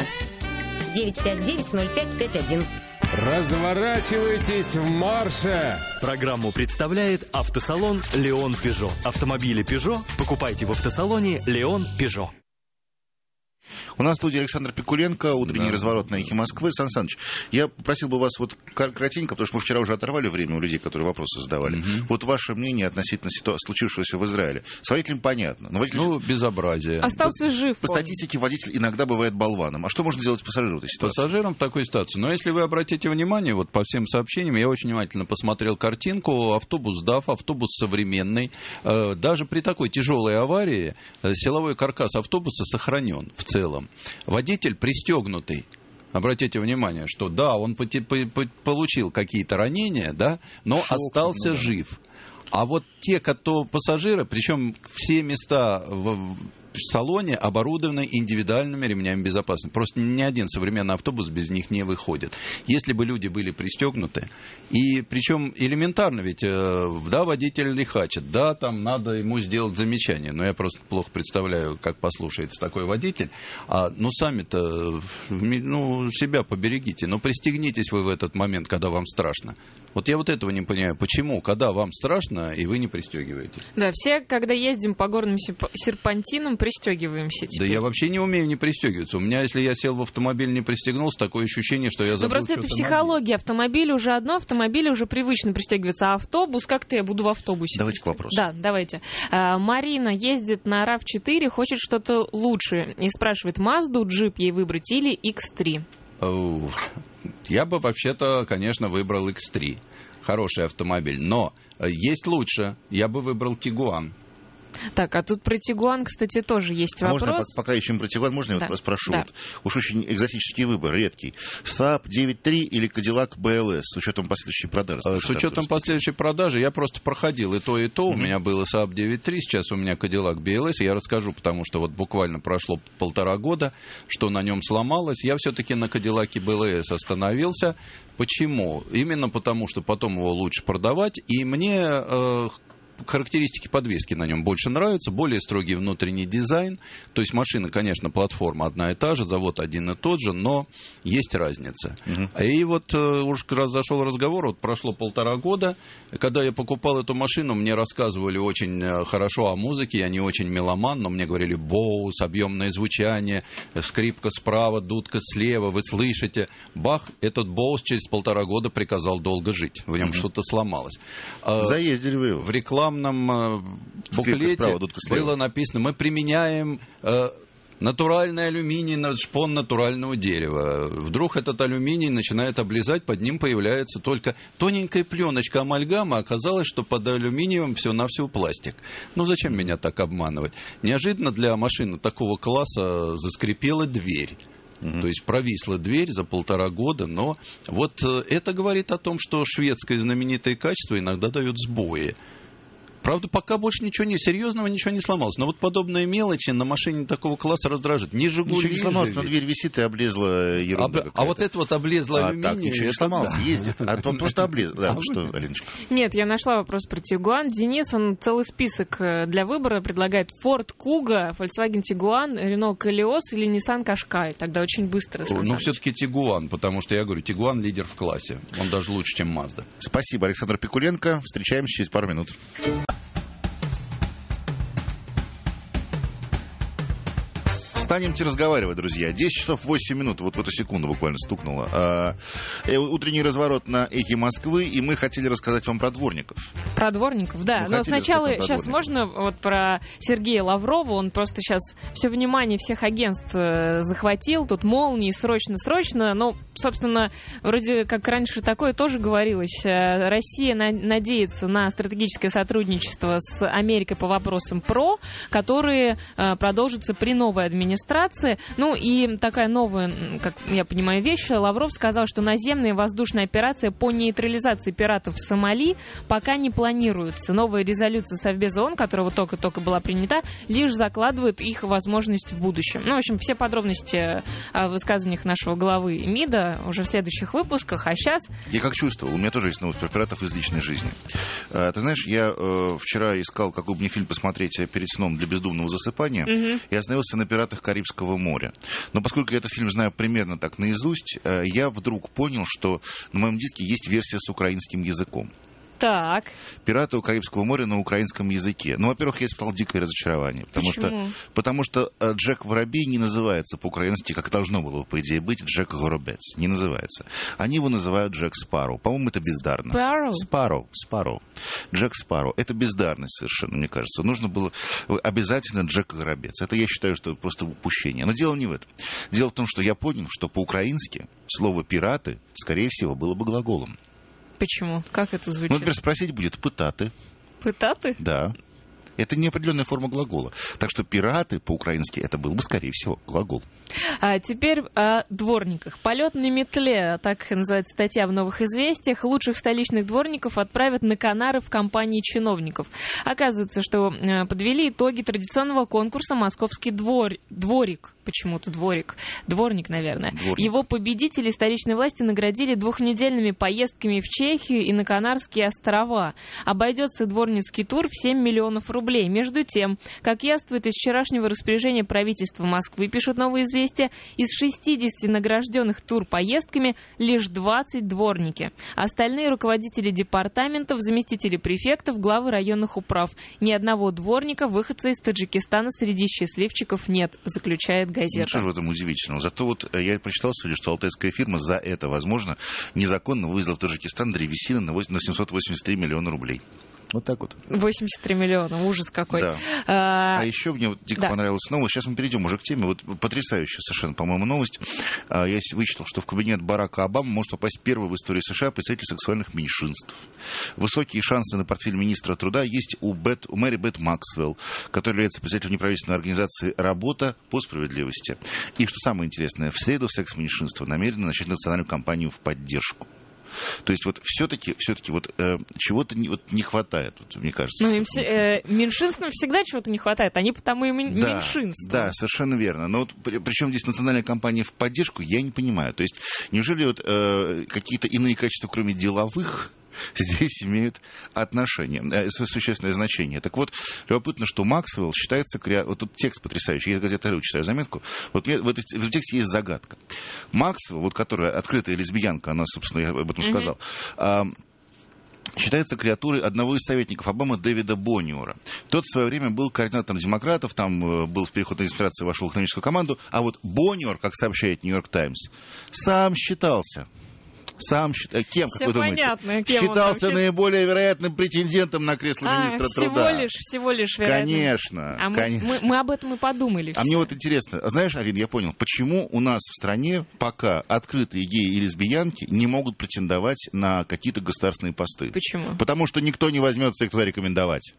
959-0551. Разворачивайтесь в марше! Программу представляет автосалон «Леон Пежо». Автомобили «Пежо» покупайте в автосалоне «Леон Пежо». У нас в студии Александр Пикуленко, утренний разворот на Эхе Москвы. Сан Саныч, я попросил бы вас вот кратенько, потому что мы вчера уже оторвали время у людей, которые вопросы задавали. Вот ваше мнение относительно случившегося в Израиле. С водителем понятно. Но водитель... безобразие. Остался жив. По статистике водитель иногда бывает болваном. А что можно делать с пассажиром в этой ситуации? Пассажирам в такой ситуации. Но если вы обратите внимание, вот по всем сообщениям, я очень внимательно посмотрел картинку. Автобус ДАФ, автобус современный. Даже при такой тяжелой аварии силовой каркас автобуса сохранен в целом. Водитель пристегнутый. Обратите внимание, что да, он получил какие-то ранения, да, но остался жив. А вот те, кто пассажиры, причем все места в салоне оборудованы индивидуальными ремнями безопасности. Просто ни один современный автобус без них не выходит. Если бы люди были пристегнуты, и причем элементарно, ведь, да, водитель лихачит, да, там надо ему сделать замечание, но я просто плохо представляю, как послушается такой водитель, ну, сами-то, ну, себя поберегите, но пристегнитесь вы в этот момент, когда вам страшно. Вот я вот этого не понимаю, почему, когда вам страшно, и вы не пристегиваетесь. Да, все, когда ездим по горным серпантинам, пристегиваемся теперь. Да я вообще не умею не пристегиваться. У меня, если я сел в автомобиль, не пристегнулся, такое ощущение, что я забыл. Ну просто это психология. Автомобиль уже одно, автомобиль уже привычно пристегиваться. А автобус, как-то я буду в автобусе. Давайте к вопросу. Да, давайте. Марина ездит на RAV4, хочет что-то лучше. И спрашивает, Мазду, джип ей выбрать или X3? Я бы вообще-то, конечно, выбрал X3. Хороший автомобиль. Но есть лучше. Я бы выбрал Тигуан. Так, а тут про Тигуан, кстати, тоже есть вопрос. Можно, пока ищем про Тигуан, можно я вас спрошу? Вот, уж очень экзотический выбор, редкий. Saab 9.3 или Cadillac BLS с учетом последующей продажи? С учетом последующей продажи я просто проходил и то, и то. У меня было Saab 9.3, сейчас у меня Cadillac BLS. Я расскажу, потому что вот буквально прошло 1,5 года, что на нем сломалось. Я все-таки на Cadillac BLS остановился. Почему? Именно потому, что потом его лучше продавать. И мне характеристики подвески на нем больше нравятся, более строгий внутренний дизайн. То есть машина, конечно, платформа одна и та же, завод один и тот же, но есть разница. И вот уж раз зашел разговор, вот прошло 1,5 года, когда я покупал эту машину, мне рассказывали очень хорошо о музыке, я не очень меломан, но мне говорили: Боус, объемное звучание, скрипка справа, дудка слева, вы слышите. Бах, этот Боус через 1,5 года приказал долго жить, в нем что-то сломалось. Заездили вы его. В рекламном буклете было написано: мы применяем натуральный алюминий на шпон натурального дерева. Вдруг этот алюминий начинает облезать, под ним появляется только тоненькая пленочка амальгама. Оказалось, что под алюминием всего-навсего пластик. Ну зачем меня так обманывать? Неожиданно для машины такого класса заскрипела дверь. То есть провисла дверь за 1,5 года, но вот это говорит о том, что шведское знаменитое качество иногда дает сбои. Правда, пока больше серьезного ничего не сломалось. Но вот подобные мелочи на машине такого класса раздражают. Не «Жигули». Ничего не сломалось, но дверь висит и облезла ерунда А вот это вот облезло алюминий. Так, ничего не сломалось, ездит. А он просто облез. Да, что, Алиночка? Нет, я нашла вопрос про Тигуан. Денис, он целый список для выбора предлагает: Ford Kuga, Volkswagen Tiguan, Renault Koleos или Nissan Qashqai. Тогда очень быстро. Ну, все-таки Тигуан, потому что, я говорю, Тигуан лидер в классе. Он даже лучше, чем Mazda. Спасибо, Александр Пикуленко. Встречаемся через пару минут. Станемте разговаривать, друзья. 10 часов 8 минут, вот в эту секунду буквально стукнуло. Утренний разворот на «Эхе Москвы», и мы хотели рассказать вам про дворников. Про дворников, да. Но сначала, сейчас можно вот про Сергея Лаврова. Он просто сейчас все внимание всех агентств захватил. Тут молнии, срочно. Но, собственно, вроде как раньше такое тоже говорилось. Россия надеется на стратегическое сотрудничество с Америкой по вопросам ПРО, которые продолжатся при новой администрации. Ну и такая новая, как я понимаю, вещь. Лавров сказал, что наземная и воздушная операция по нейтрализации пиратов в Сомали пока не планируется. Новая резолюция Совбеза ООН, которая вот только была принята, лишь закладывает их возможность в будущем. Ну, в общем, все подробности о высказываниях нашего главы МИДа уже в следующих выпусках. А сейчас... Я как чувствовал, у меня тоже есть новость про пиратов из личной жизни. Ты знаешь, я вчера искал, какой бы мне фильм посмотреть перед сном для бездумного засыпания, и остановился на «Пиратах Карибского моря». Но поскольку я этот фильм знаю примерно так наизусть, я вдруг понял, что на моем диске есть версия с украинским языком. Так. «Пираты у Карибского моря» на украинском языке. Ну, во-первых, я испытал дикое разочарование. Потому что Джек Воробей не называется по-украински, как должно было, по идее, быть, Джек Горобец. Не называется. Они его называют Джек Спарроу. По-моему, это бездарно. Спарроу. Джек Спарроу. Это бездарность совершенно, мне кажется. Нужно было обязательно Джек Горобец. Это, я считаю, что просто упущение. Но дело не в этом. Дело в том, что я понял, что по-украински слово «пираты», скорее всего, было бы глаголом. Почему? Как это звучит? Ну, например, спросить будет «пытаты». Пытаты? Да. Это неопределенная форма глагола. Так что «пираты» по-украински это был бы, скорее всего, глагол. А теперь о дворниках. «Полет на метле», так называется статья в «Новых известиях». Лучших столичных дворников отправят на Канары в компании чиновников. Оказывается, что подвели итоги традиционного конкурса «Московский дворик». Почему-то дворник, наверное. Его победители столичной власти наградили 2-недельными поездками в Чехию и на Канарские острова. Обойдется дворницкий тур в 7 миллионов рублей. Между тем, как явствует из вчерашнего распоряжения правительства Москвы, пишут «Новые известия», из 60 награжденных турпоездками лишь 20 дворники. Остальные руководители департаментов, заместители префектов, главы районных управ. Ни одного дворника, выходца из Таджикистана, среди счастливчиков нет, заключает газета. Ну, что же в этом удивительного? Зато вот я прочитал сегодня, что алтайская фирма за это, возможно, незаконно вывезла в Таджикистан древесины на 783 миллиона рублей. Вот так вот. 83 миллиона, ужас какой. Да. А еще мне дико понравилась новость. Сейчас мы перейдем уже к теме. Вот потрясающая совершенно, по-моему, новость. Я вычитал, что в кабинет Барака Обамы может попасть первый в истории США представитель сексуальных меньшинств. Высокие шансы на портфель министра труда есть у Мэри Бет Максвелл, которая является председателем неправительственной организации «Работа по справедливости». И что самое интересное, в среду секс-меньшинства намерены начать национальную кампанию в поддержку. То есть вот все-таки вот чего-то не хватает, вот, мне кажется. Ну, меньшинствам всегда чего-то не хватает, они потому и меньшинство. Да, совершенно верно. Но вот причем здесь национальная кампания в поддержку, я не понимаю. То есть неужели вот какие-то иные качества, кроме деловых, здесь имеют существенное значение. Так вот, любопытно, что Максвелл считается... Вот тут текст потрясающий. Я где-то читаю заметку. Вот в этом тексте есть загадка. Максвелл, вот которая открытая лесбиянка, она, собственно, я об этом сказал, считается креатурой одного из советников Обамы Дэвида Бониора. Тот в свое время был координатором демократов, там был в переходной администрации, вошел в экономическую команду, а вот Бониор, как сообщает Нью-Йорк Таймс, сам считался... Кем, все как вы думаете? Понятно, кем считался наиболее вероятным претендентом на кресло министра труда. Всего лишь вероятно. Конечно. Мы об этом и подумали. Мне вот интересно, знаешь, Арина, я понял, почему у нас в стране пока открытые геи и лесбиянки не могут претендовать на какие-то государственные посты? Почему? Потому что никто не возьмется их туда рекомендовать.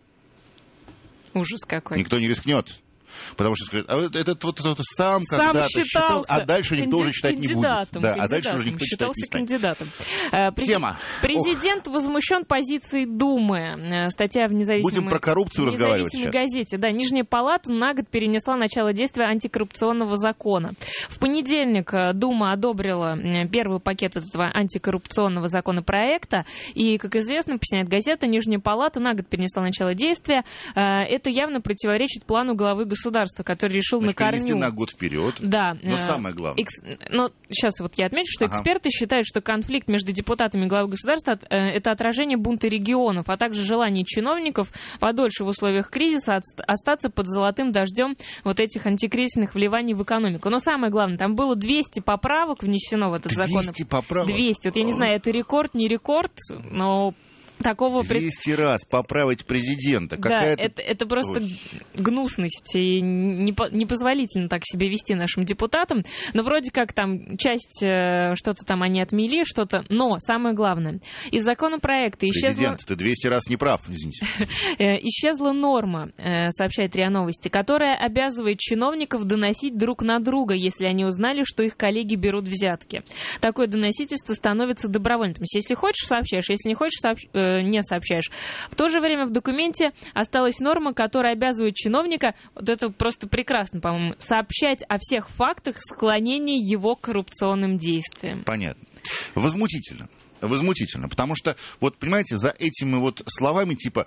Ужас какой. Никто не рискнет. Потому что скажет, этот вот сам когда-то считал, а дальше никто уже считать не будет. Да, а дальше уже никто считать не станет. Кандидатом. Тема. Президент возмущен позицией Думы. Статья в независимой... Будем про коррупцию разговаривать сейчас. Газете. Да, Нижняя палата на год перенесла начало действия антикоррупционного закона. В понедельник Дума одобрила первый пакет этого антикоррупционного законопроекта. И, как известно, поясняет газета, Нижняя палата на год перенесла начало действия. Это явно противоречит плану главы государства, который решил на корню... перенести на год вперед. Да. Но самое главное. Но сейчас вот я отмечу, что эксперты считают, что конфликт между депутатами и главой государства — это отражение бунта регионов, а также желание чиновников подольше в условиях кризиса остаться под золотым дождем вот этих антикризисных вливаний в экономику. Но самое главное, там было 200 поправок внесено в этот закон. 200 поправок? 200. Вот я не знаю, это рекорд, не рекорд, но... Такого 200 раз поправить президента. Да, это просто гнусность. И непозволительно так себя вести нашим депутатам. Но вроде как там часть, что-то там они отмели, что-то. Но самое главное, из законопроекта исчезла... Президент, ты 200 раз не прав, извините. Исчезла норма, сообщает РИА Новости, которая обязывает чиновников доносить друг на друга, если они узнали, что их коллеги берут взятки. Такое доносительство становится добровольным. То есть, если хочешь, сообщаешь, если не хочешь, не сообщаешь. В то же время в документе осталась норма, которая обязывает чиновника, вот это просто прекрасно, по-моему, сообщать о всех фактах склонения его к коррупционным действиям. Понятно. Возмутительно. Возмутительно, потому что, вот, понимаете, за этими вот словами, типа,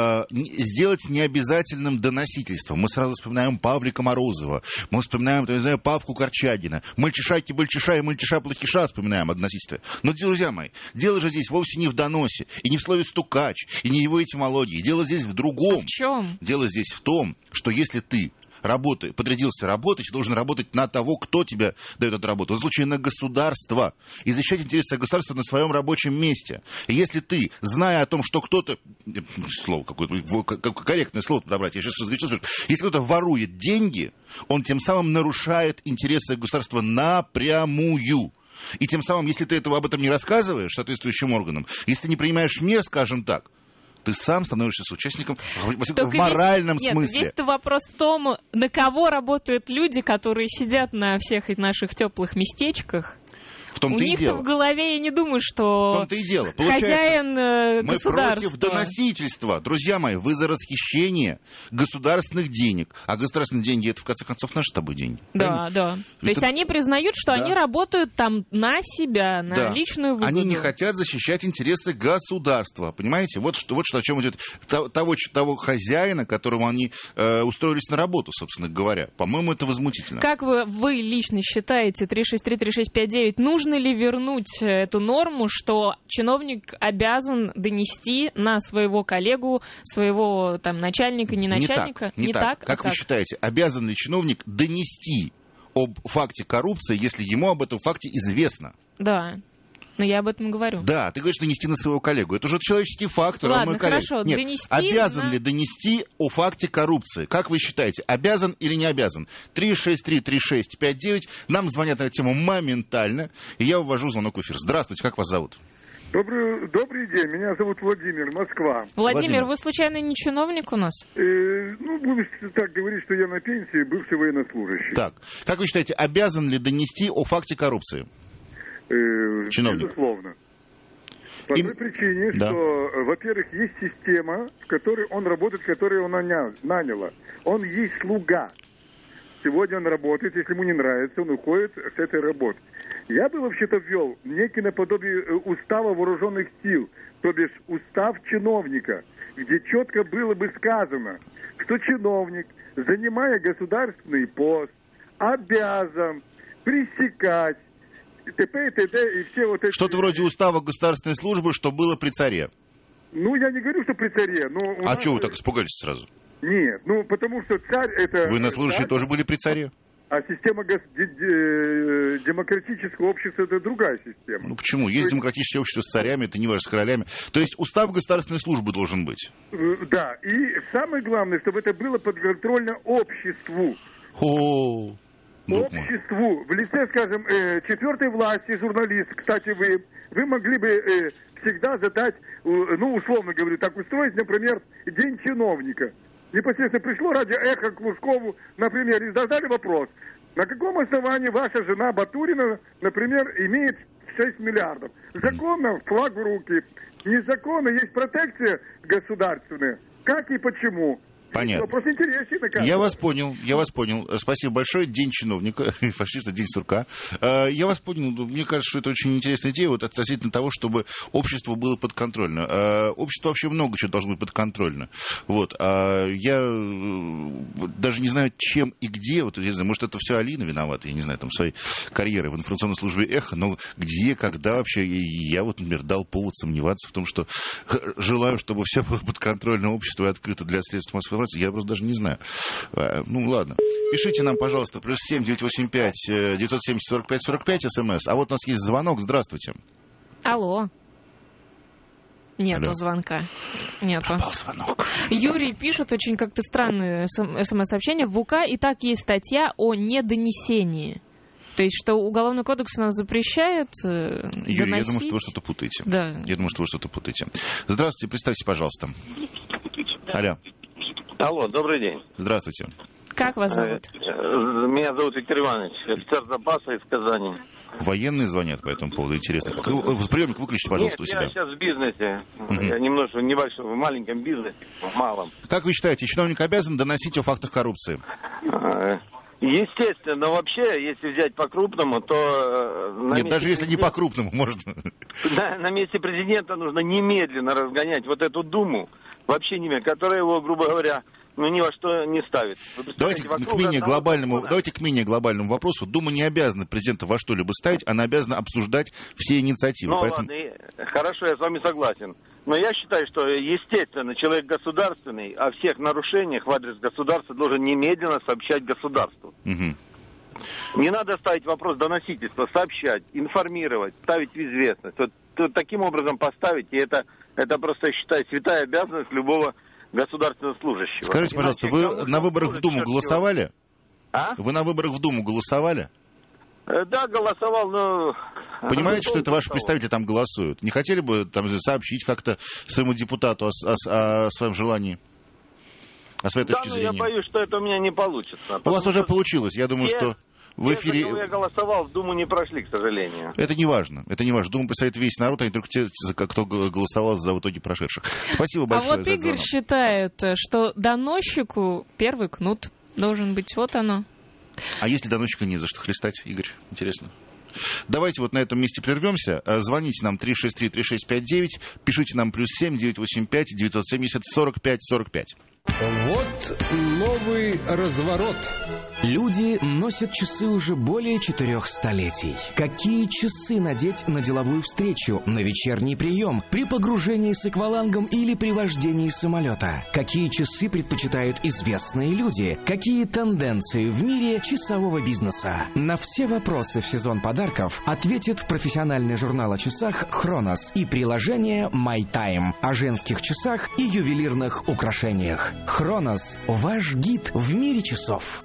сделать необязательным доносительством. Мы сразу вспоминаем Павлика Морозова, мы вспоминаем, не знаю, Павку Корчагина, мальчиша-плохиша и мальчиша-плохиша вспоминаем о доносительстве. Но, друзья мои, дело же здесь вовсе не в доносе, и не в слове «стукач», и не в его этимологии. Дело здесь в другом. А в чем? Дело здесь в том, что если ты подрядился работать, должен работать на того, кто тебе дает эту работу. В случае на государство. И защищать интересы государства на своем рабочем месте. И если ты, зная о том, что кто-то... Слово какое-то, корректное слово подобрать, я сейчас разрешил. Если кто-то ворует деньги, он тем самым нарушает интересы государства напрямую. И тем самым, если ты об этом не рассказываешь соответствующим органам, если ты не принимаешь мер, скажем так, ты сам становишься соучастником в моральном смысле. Весь вопрос в том, на кого работают люди, которые сидят на всех наших теплых местечках. В том-то и дело. У них в голове, я не думаю, что в том-то и дело. Хозяин государства. Мы против доносительства. Друзья мои, вы за расхищение государственных денег. А государственные деньги — это, в конце концов, наши с тобой деньги. Да, да. То есть они признают, что они работают там на себя, на личную выгоду. Они не хотят защищать интересы государства. Понимаете? Вот что о чем идет. Того хозяина, которому они устроились на работу, собственно говоря. По-моему, это возмутительно. Как вы лично считаете, 363-3659, нужно ли вернуть эту норму, что чиновник обязан донести на своего коллегу, своего там начальника, не начальника? Не так. Как вы считаете, обязан ли чиновник донести об факте коррупции, если ему об этом факте известно? Да. Но я об этом говорю. Да, ты говоришь донести на своего коллегу. Это уже человеческий фактор. Ладно, мой коллега. хорошо, Нет, донести обязан ли донести о факте коррупции? Как вы считаете, обязан или не обязан? 363-3659. Нам звонят на эту тему моментально, и я ввожу звонок в эфир. Здравствуйте, как вас зовут? Добрый день, меня зовут Владимир, Москва. Владимир, вы случайно не чиновник у нас? Буду так говорить, что я на пенсии, бывший военнослужащий. Так, как вы считаете, обязан ли донести о факте коррупции? Чиновник. Безусловно. По той причине, что, во-первых, есть система, в которой он работает, которую он наняла. Он есть слуга. Сегодня он работает, если ему не нравится, он уходит с этой работы. Я бы вообще-то ввел некий наподобие устава вооруженных сил, то бишь устав чиновника, где четко было бы сказано, что чиновник, занимая государственный пост, обязан пресекать т.п. и т.д. и все вот эти... Что-то вроде устава государственной службы, что было при царе. Ну, я не говорю, что при царе, но... А чего вы так испугались сразу? Нет, потому что царь это... Военнослужащие тоже были при царе? А система демократического общества это другая система. Ну почему? Есть демократическое общество с царями, это не важно, с королями. То есть устав государственной службы должен быть. Да, и самое главное, чтобы это было подконтрольно обществу. Обществу. В лице, скажем, четвертой власти, журналист, кстати, вы могли бы всегда задать, условно говорю, так устроить, например, день чиновника. Непосредственно пришло радио «Эхо» к Лужкову, например, и задали вопрос, на каком основании ваша жена Батурина, например, имеет 6 миллиардов? Законно, флаг в руки. Незаконно, есть протекция государственная. Как и почему? Понятно. Вопрос интересный. Я вас понял. Спасибо большое. День чиновника, фашиста, день сурка. Я вас понял. Мне кажется, что это очень интересная идея вот относительно того, чтобы общество было подконтрольно. Общество вообще много чего должно быть подконтрольно. Вот. Я даже не знаю, чем и где. Вот, я не знаю, может, это все Алина виновата, я не знаю, там, своей карьеры в информационной службе «Эхо», но где, когда вообще я вот, например, дал повод сомневаться в том, что желаю, чтобы все было подконтрольно, общество и открыто для средств массовой информации. Я просто даже не знаю. Ну, ладно. Пишите нам, пожалуйста, +7 985 970 45 45 СМС. А вот у нас есть звонок. Здравствуйте. Алло. Нету звонка. Нету. Пропал звонок. Юрий пишет очень как-то странное СМС-сообщение. В УК и так есть статья о недонесении. То есть, что Уголовный кодекс у нас запрещает доносить. Юрий, я думаю, что вы что-то путаете. Да. Я думаю, что вы что-то путаете. Здравствуйте, представьте, пожалуйста. Алло, добрый день. Здравствуйте. Как вас зовут? Меня зовут Виктор Иванович, офицер запаса из Казани. Военные звонят по этому поводу, интересно. Приемник выключите, пожалуйста, у себя. Я сейчас в бизнесе. Я немножко небольшом, в маленьком бизнесе, в малом. Как вы считаете, чиновник обязан доносить о фактах коррупции? Естественно, но вообще, если взять по-крупному, то... Нет, даже если не по-крупному, можно. Да, на месте президента нужно немедленно разгонять вот эту Думу, вообще немедленно, которая его, грубо говоря, ни во что не ставит. Давайте к менее глобальному вопросу. Дума не обязана президента во что-либо ставить, она обязана обсуждать все инициативы. Ну ладно, хорошо, я с вами согласен. Но я считаю, что, естественно, человек государственный о всех нарушениях в адрес государства должен немедленно сообщать государству. Не надо ставить вопрос доносительства, сообщать, информировать, ставить в известность. Вот таким образом поставить, и это просто, я считаю, святая обязанность любого государственного служащего. Скажите, пожалуйста, вы на выборах в Думу голосовали? Вы на выборах в Думу голосовали? Да, голосовал, но... Понимаете, что это ваши представители там голосуют? Не хотели бы там сообщить как-то своему депутату о своем желании? О своей точке зрения? Я боюсь, что это у меня не получится. У вас уже получилось. Я думаю, что в эфире... Те, за кого я голосовал, в Думу не прошли, к сожалению. Это не важно. Думу представит весь народ, а не только те, кто голосовал за в итоге прошедших. Спасибо большое. А вот Игорь считает, что доносчику первый кнут должен быть. Вот оно. А если доносчика не за что хлестать, Игорь? Интересно. Давайте вот на этом месте прервемся. Звоните нам 363-3659, пишите нам +7 985 970 45 45. Вот новый разворот. Люди носят часы уже более 4 столетий. Какие часы надеть на деловую встречу, на вечерний прием, при погружении с аквалангом или при вождении самолета? Какие часы предпочитают известные люди? Какие тенденции в мире часового бизнеса? На все вопросы в сезон подарков ответит профессиональный журнал о часах «Хронос» и приложение My Time о женских часах и ювелирных украшениях. «Хронос» – ваш гид в мире часов.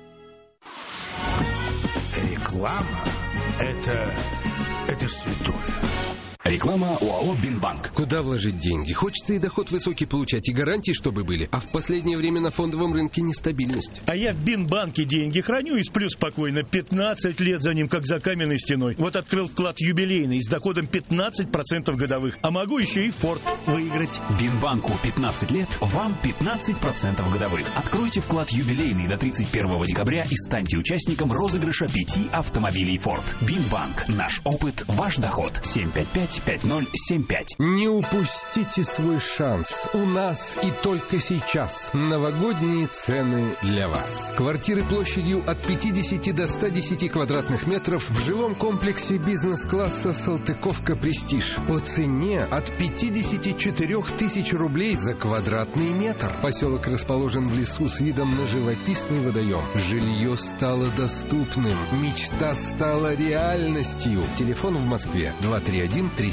Реклама – это святое. Реклама ОАО «Бинбанк». Куда вложить деньги? Хочется и доход высокий получать, и гарантии, чтобы были. А в последнее время на фондовом рынке нестабильность. А я в Бинбанке деньги храню и сплю спокойно. 15 лет за ним, как за каменной стеной. Вот открыл вклад юбилейный с доходом 15% годовых. А могу еще и Форд выиграть. Бинбанку 15 лет, вам 15% годовых. Откройте вклад юбилейный до 31 декабря и станьте участником розыгрыша 5 автомобилей Форд. Бинбанк. Наш опыт, ваш доход. 755-5075. Не упустите свой шанс. У нас и только сейчас новогодние цены для вас. Квартиры площадью от 50 до 110 квадратных метров в жилом комплексе бизнес-класса «Салтыковка Престиж». По цене от 54 тысяч рублей за квадратный метр. Поселок расположен в лесу с видом на живописный водоем. Жилье стало доступным. Мечта стала реальностью. Телефон в Москве 231-3737.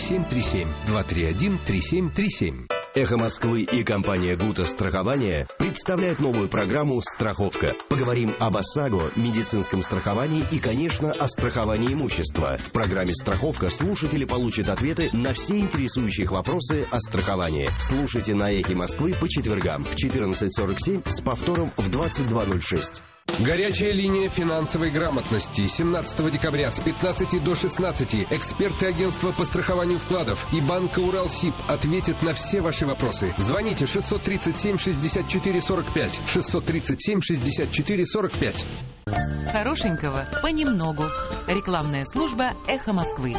231-3737. «Эхо Москвы» и компания «Гута Страхование» представляют новую программу «Страховка». Поговорим об ОСАГО, медицинском страховании и, конечно, о страховании имущества. В программе «Страховка» слушатели получат ответы на все интересующие вопросы о страховании. Слушайте на «Эхе Москвы» по четвергам в 14:47 с повтором в 22:06. Горячая линия финансовой грамотности. 17 декабря с 15 до 16 эксперты агентства по страхованию вкладов и банка «Уралсиб» ответят на все ваши вопросы. Звоните 637-64-45. 637-64-45. Хорошенького понемногу. Рекламная служба «Эхо Москвы».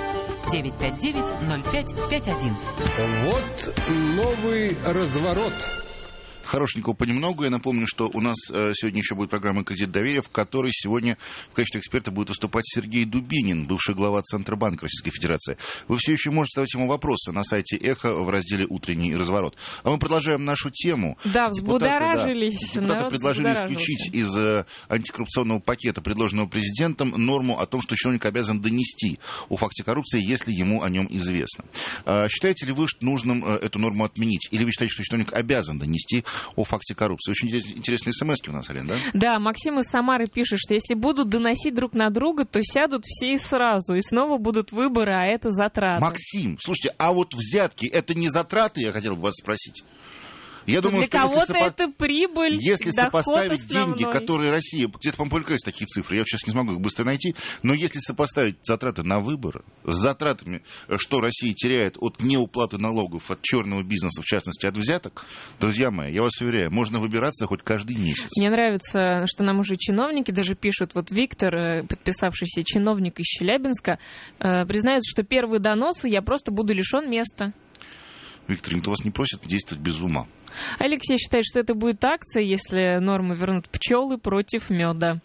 959-0551. Вот новый разворот. Хорошенького понемногу. Я напомню, что у нас сегодня еще будет программа «Кредит доверия», в которой сегодня в качестве эксперта будет выступать Сергей Дубинин, бывший глава Центробанка Российской Федерации. Вы все еще можете задавать ему вопросы на сайте «Эхо» в разделе «Утренний разворот». А мы продолжаем нашу тему. Да, взбудоражились. Депутаты предложили исключить из антикоррупционного пакета, предложенного президентом, норму о том, что чиновник обязан донести о факте коррупции, если ему о нем известно. Считаете ли вы, что нужным эту норму отменить? Или вы считаете, что чиновник обязан донести о факте коррупции? Очень интересные смс-ки у нас, Ален, да? Да, Максим из Самары пишет, что если будут доносить друг на друга, то сядут все и сразу, и снова будут выборы, а это затраты. Максим, слушайте, а вот взятки, это не затраты, я хотел бы вас спросить? Я думаю, для кого-то это прибыль, если сопоставить основной деньги, которые Россия... Где-то, по-моему, публикуются такие цифры, я сейчас не смогу их быстро найти, но если сопоставить затраты на выборы с затратами, что Россия теряет от неуплаты налогов, от черного бизнеса, в частности, от взяток, друзья мои, я вас уверяю, можно выбираться хоть каждый месяц. Мне нравится, что нам уже чиновники даже пишут, вот Виктор, подписавшийся чиновник из Челябинска, признается, что первые доносы я просто буду лишен места. Виктор, никто вас не просит действовать без ума. Алексей считает, что это будет акция, если нормы вернут пчелы против меда.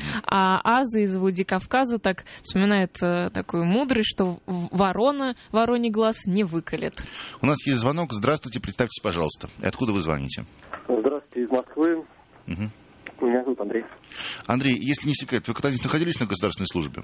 А Аза из Владикавказа так вспоминает такую мудрость, что вороний глаз не выколет. У нас есть звонок. Здравствуйте, представьтесь, пожалуйста. И откуда вы звоните? Здравствуйте, из Москвы. Меня зовут Андрей. Андрей, если не секрет, вы когда-нибудь находились на государственной службе?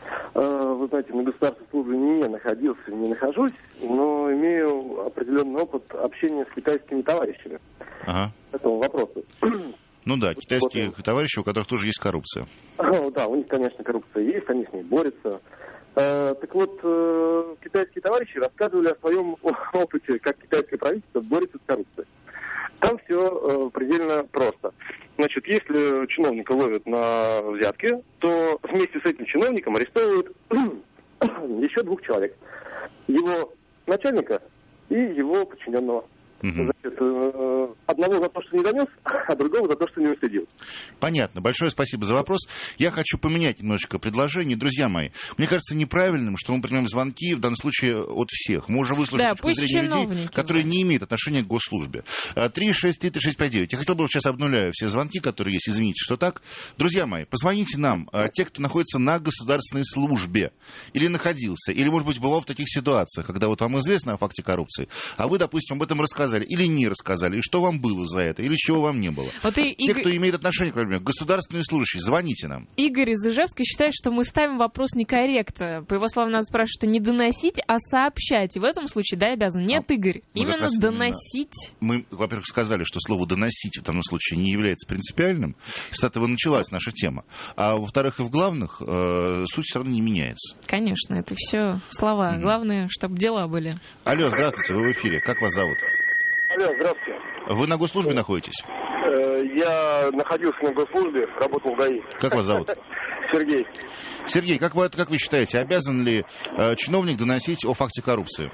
Вы знаете, на государственной службе не находился, не нахожусь, но имею определенный опыт общения с китайскими товарищами по этому вопросу. Ну да, китайские товарищи, у которых тоже есть коррупция. Да, у них, конечно, коррупция есть, они с ней борются. Так вот, китайские товарищи рассказывали о своем опыте, как китайское правительство борется с коррупцией. Там все предельно просто. Значит, если чиновника ловят на взятке, то вместе с этим чиновником арестовывают еще 2 человек. Его начальника и его подчиненного. Значит, одного за то, что не донес, а другого за то, что не уследил. Понятно. Большое спасибо за вопрос. Я хочу поменять немножечко предложение. Друзья мои, мне кажется неправильным, что мы принимаем звонки, в данном случае от всех. Мы уже выслушали точку зрения людей, которые не имеют отношения к госслужбе. 363-3659. Я хотел бы сейчас обнуляю все звонки, которые есть. Извините, что так. Друзья мои, позвоните нам, те, кто находится на государственной службе, или находился, или, может быть, бывал в таких ситуациях, когда вот вам известно о факте коррупции, а вы, допустим, об этом рассказали или не рассказали, и что вам было за это, или чего вам не было. Вот те, кто имеет отношение, например, к государственной служащей, звоните нам. Игорь из Ижевска считает, что мы ставим вопрос некорректно. По его словам, надо спрашивать, что не доносить, а сообщать. И в этом случае, да, обязан. Нет, Игорь, именно доносить. Мы, во-первых, сказали, что слово «доносить» в данном случае не является принципиальным. С этого началась наша тема. А во-вторых, и в главных суть все равно не меняется. Конечно, это все слова. Главное, чтобы дела были. Алло, здравствуйте, вы в эфире. Как вас зовут? Алло, здравствуйте. Вы на госслужбе находитесь? Я находился на госслужбе, работал в ГАИ. Как вас зовут? Сергей. Сергей, как вы считаете, обязан ли чиновник доносить о факте коррупции?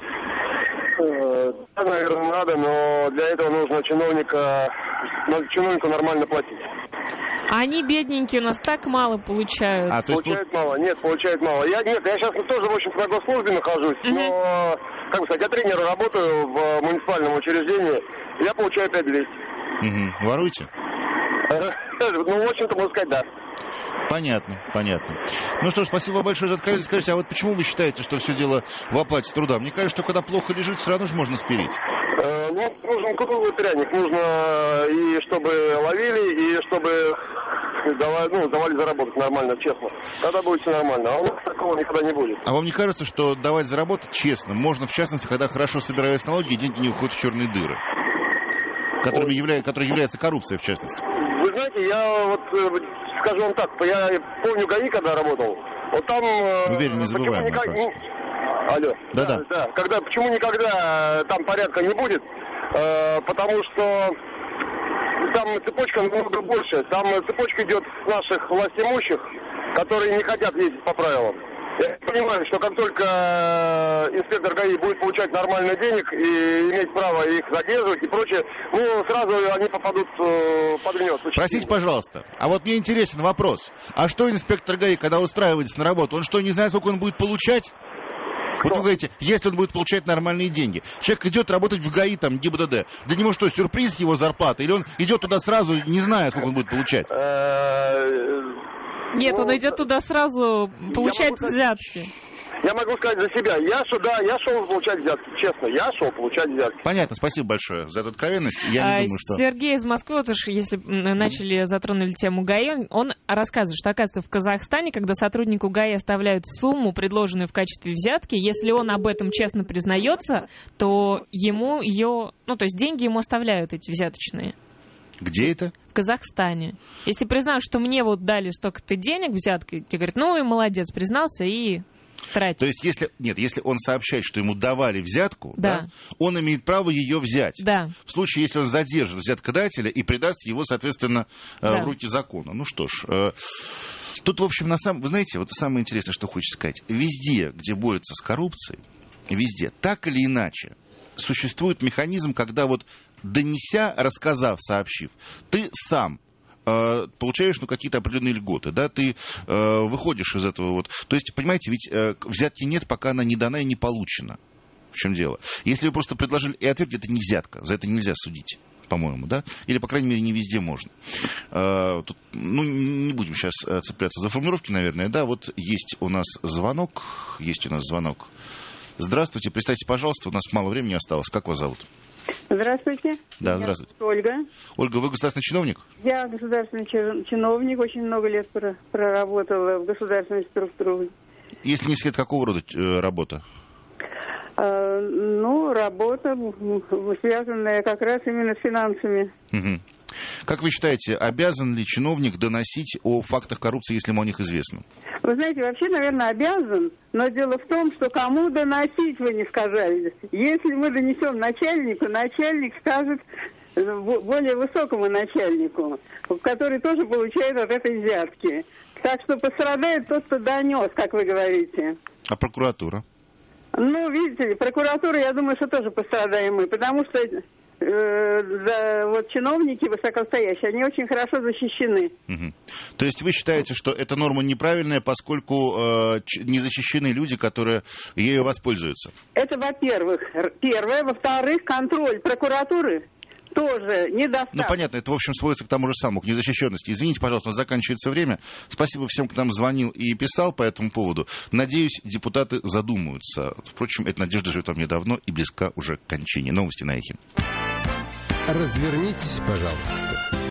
Да, наверное, надо, но для этого нужно чиновнику нормально платить. Они бедненькие, у нас так мало получают. Получают мало? Нет, получают мало. Я сейчас тоже, в общем-то, на госслужбе нахожусь, но, как бы сказать, я тренером работаю в муниципальном учреждении, я получаю 5200. Воруете? Ну, в общем-то, можно сказать, да. Понятно. Ну что ж, спасибо большое за откровенность. Скажите, а вот почему вы считаете, что все дело в оплате труда? Мне кажется, что когда плохо лежит, все равно же можно спилить. Нужен круглый пряник. Нужно и чтобы ловили, и чтобы давали заработать нормально, честно. Тогда будет все нормально. А у нас такого никогда не будет. А вам не кажется, что давать заработать честно можно, в частности, когда хорошо собираются налоги, и деньги не уходят в черные дыры? Которой является коррупция, в частности. Вы знаете, я вот скажу вам так, я помню ГАИ, когда работал, вот там... Уверен, не забываем. Алло. Да. Почему никогда там порядка не будет? Потому что там цепочка намного больше. Там цепочка идет с наших властимущих, которые не хотят ездить по правилам. Я понимаю, что как только инспектор ГАИ будет получать нормально денег и иметь право их задерживать и прочее, сразу они попадут под гнет. Простите, пожалуйста, а вот мне интересен вопрос. А что инспектор ГАИ, когда устраивается на работу, он что, не знает, сколько он будет получать? Вот вы говорите, если он будет получать нормальные деньги. Человек идет работать в ГАИ, там, ГИБДД. Для него что, сюрприз его зарплаты? Или он идет туда сразу, не зная, сколько он будет получать? Нет, он идет туда сразу получать взятки. Я могу сказать за себя. Я шел получать взятки. Честно, я шел получать взятки. Понятно, спасибо большое за эту откровенность. Я не думаю, что... Сергей из Москвы, вот уж если затронули тему ГАИ, он рассказывает, что, оказывается, в Казахстане, когда сотруднику ГАИ оставляют сумму, предложенную в качестве взятки, если он об этом честно признается, то ему ее... то есть деньги ему оставляют, эти взяточные. Где это? В Казахстане. Если признают, что мне вот дали столько-то денег взяткой, тебе говорят, и молодец, признался и тратит. То есть, если он сообщает, что ему давали взятку, да, он имеет право ее взять. Да. В случае, если он задержит взяткодателя и придаст его, соответственно, в руки закона. Ну что ж... Тут, в общем, вы знаете, вот самое интересное, что хочется сказать. Везде, где борются с коррупцией, везде, так или иначе, существует механизм, когда вот донеся, рассказав, сообщив, ты сам получаешь какие-то определенные льготы, да, ты выходишь из этого вот. То есть, понимаете, ведь взятки нет, пока она не дана и не получена. В чем дело? Если вы просто предложили и ответили, это не взятка, за это нельзя судить, по-моему, да? Или, по крайней мере, не везде можно. Тут, не будем сейчас цепляться за формулировки, наверное, да, вот есть у нас звонок. Здравствуйте, представьте, пожалуйста, у нас мало времени осталось. Как вас зовут? Здравствуйте. Да, здравствуйте. Ольга. Ольга, вы государственный чиновник? Я государственный чиновник, очень много лет проработала в государственной структуре. Если не секрет, какого рода работа? Работа, связанная как раз именно с финансами. Угу. Как вы считаете, обязан ли чиновник доносить о фактах коррупции, если ему о них известно? Вы знаете, вообще, наверное, обязан, но дело в том, что кому доносить, вы не сказали. Если мы донесем начальнику, начальник скажет более высокому начальнику, который тоже получает от этой взятки. Так что пострадает тот, кто донес, как вы говорите. А прокуратура? Видите ли, прокуратура, я думаю, что тоже пострадаем мы, потому что вот чиновники высокостоящие, они очень хорошо защищены. Угу. То есть вы считаете, что эта норма неправильная, поскольку не защищены люди, которые ею воспользуются? Это, во-первых. Первое. Во-вторых, контроль прокуратуры тоже недостаточно. Ну, понятно, это, в общем, сводится к тому же самому, к незащищенности. Извините, пожалуйста, у нас заканчивается время. Спасибо всем, кто нам звонил и писал по этому поводу. Надеюсь, депутаты задумаются. Впрочем, эта надежда живет во мне давно и близка уже к кончине. Новости на Эхе. Развернитесь, пожалуйста.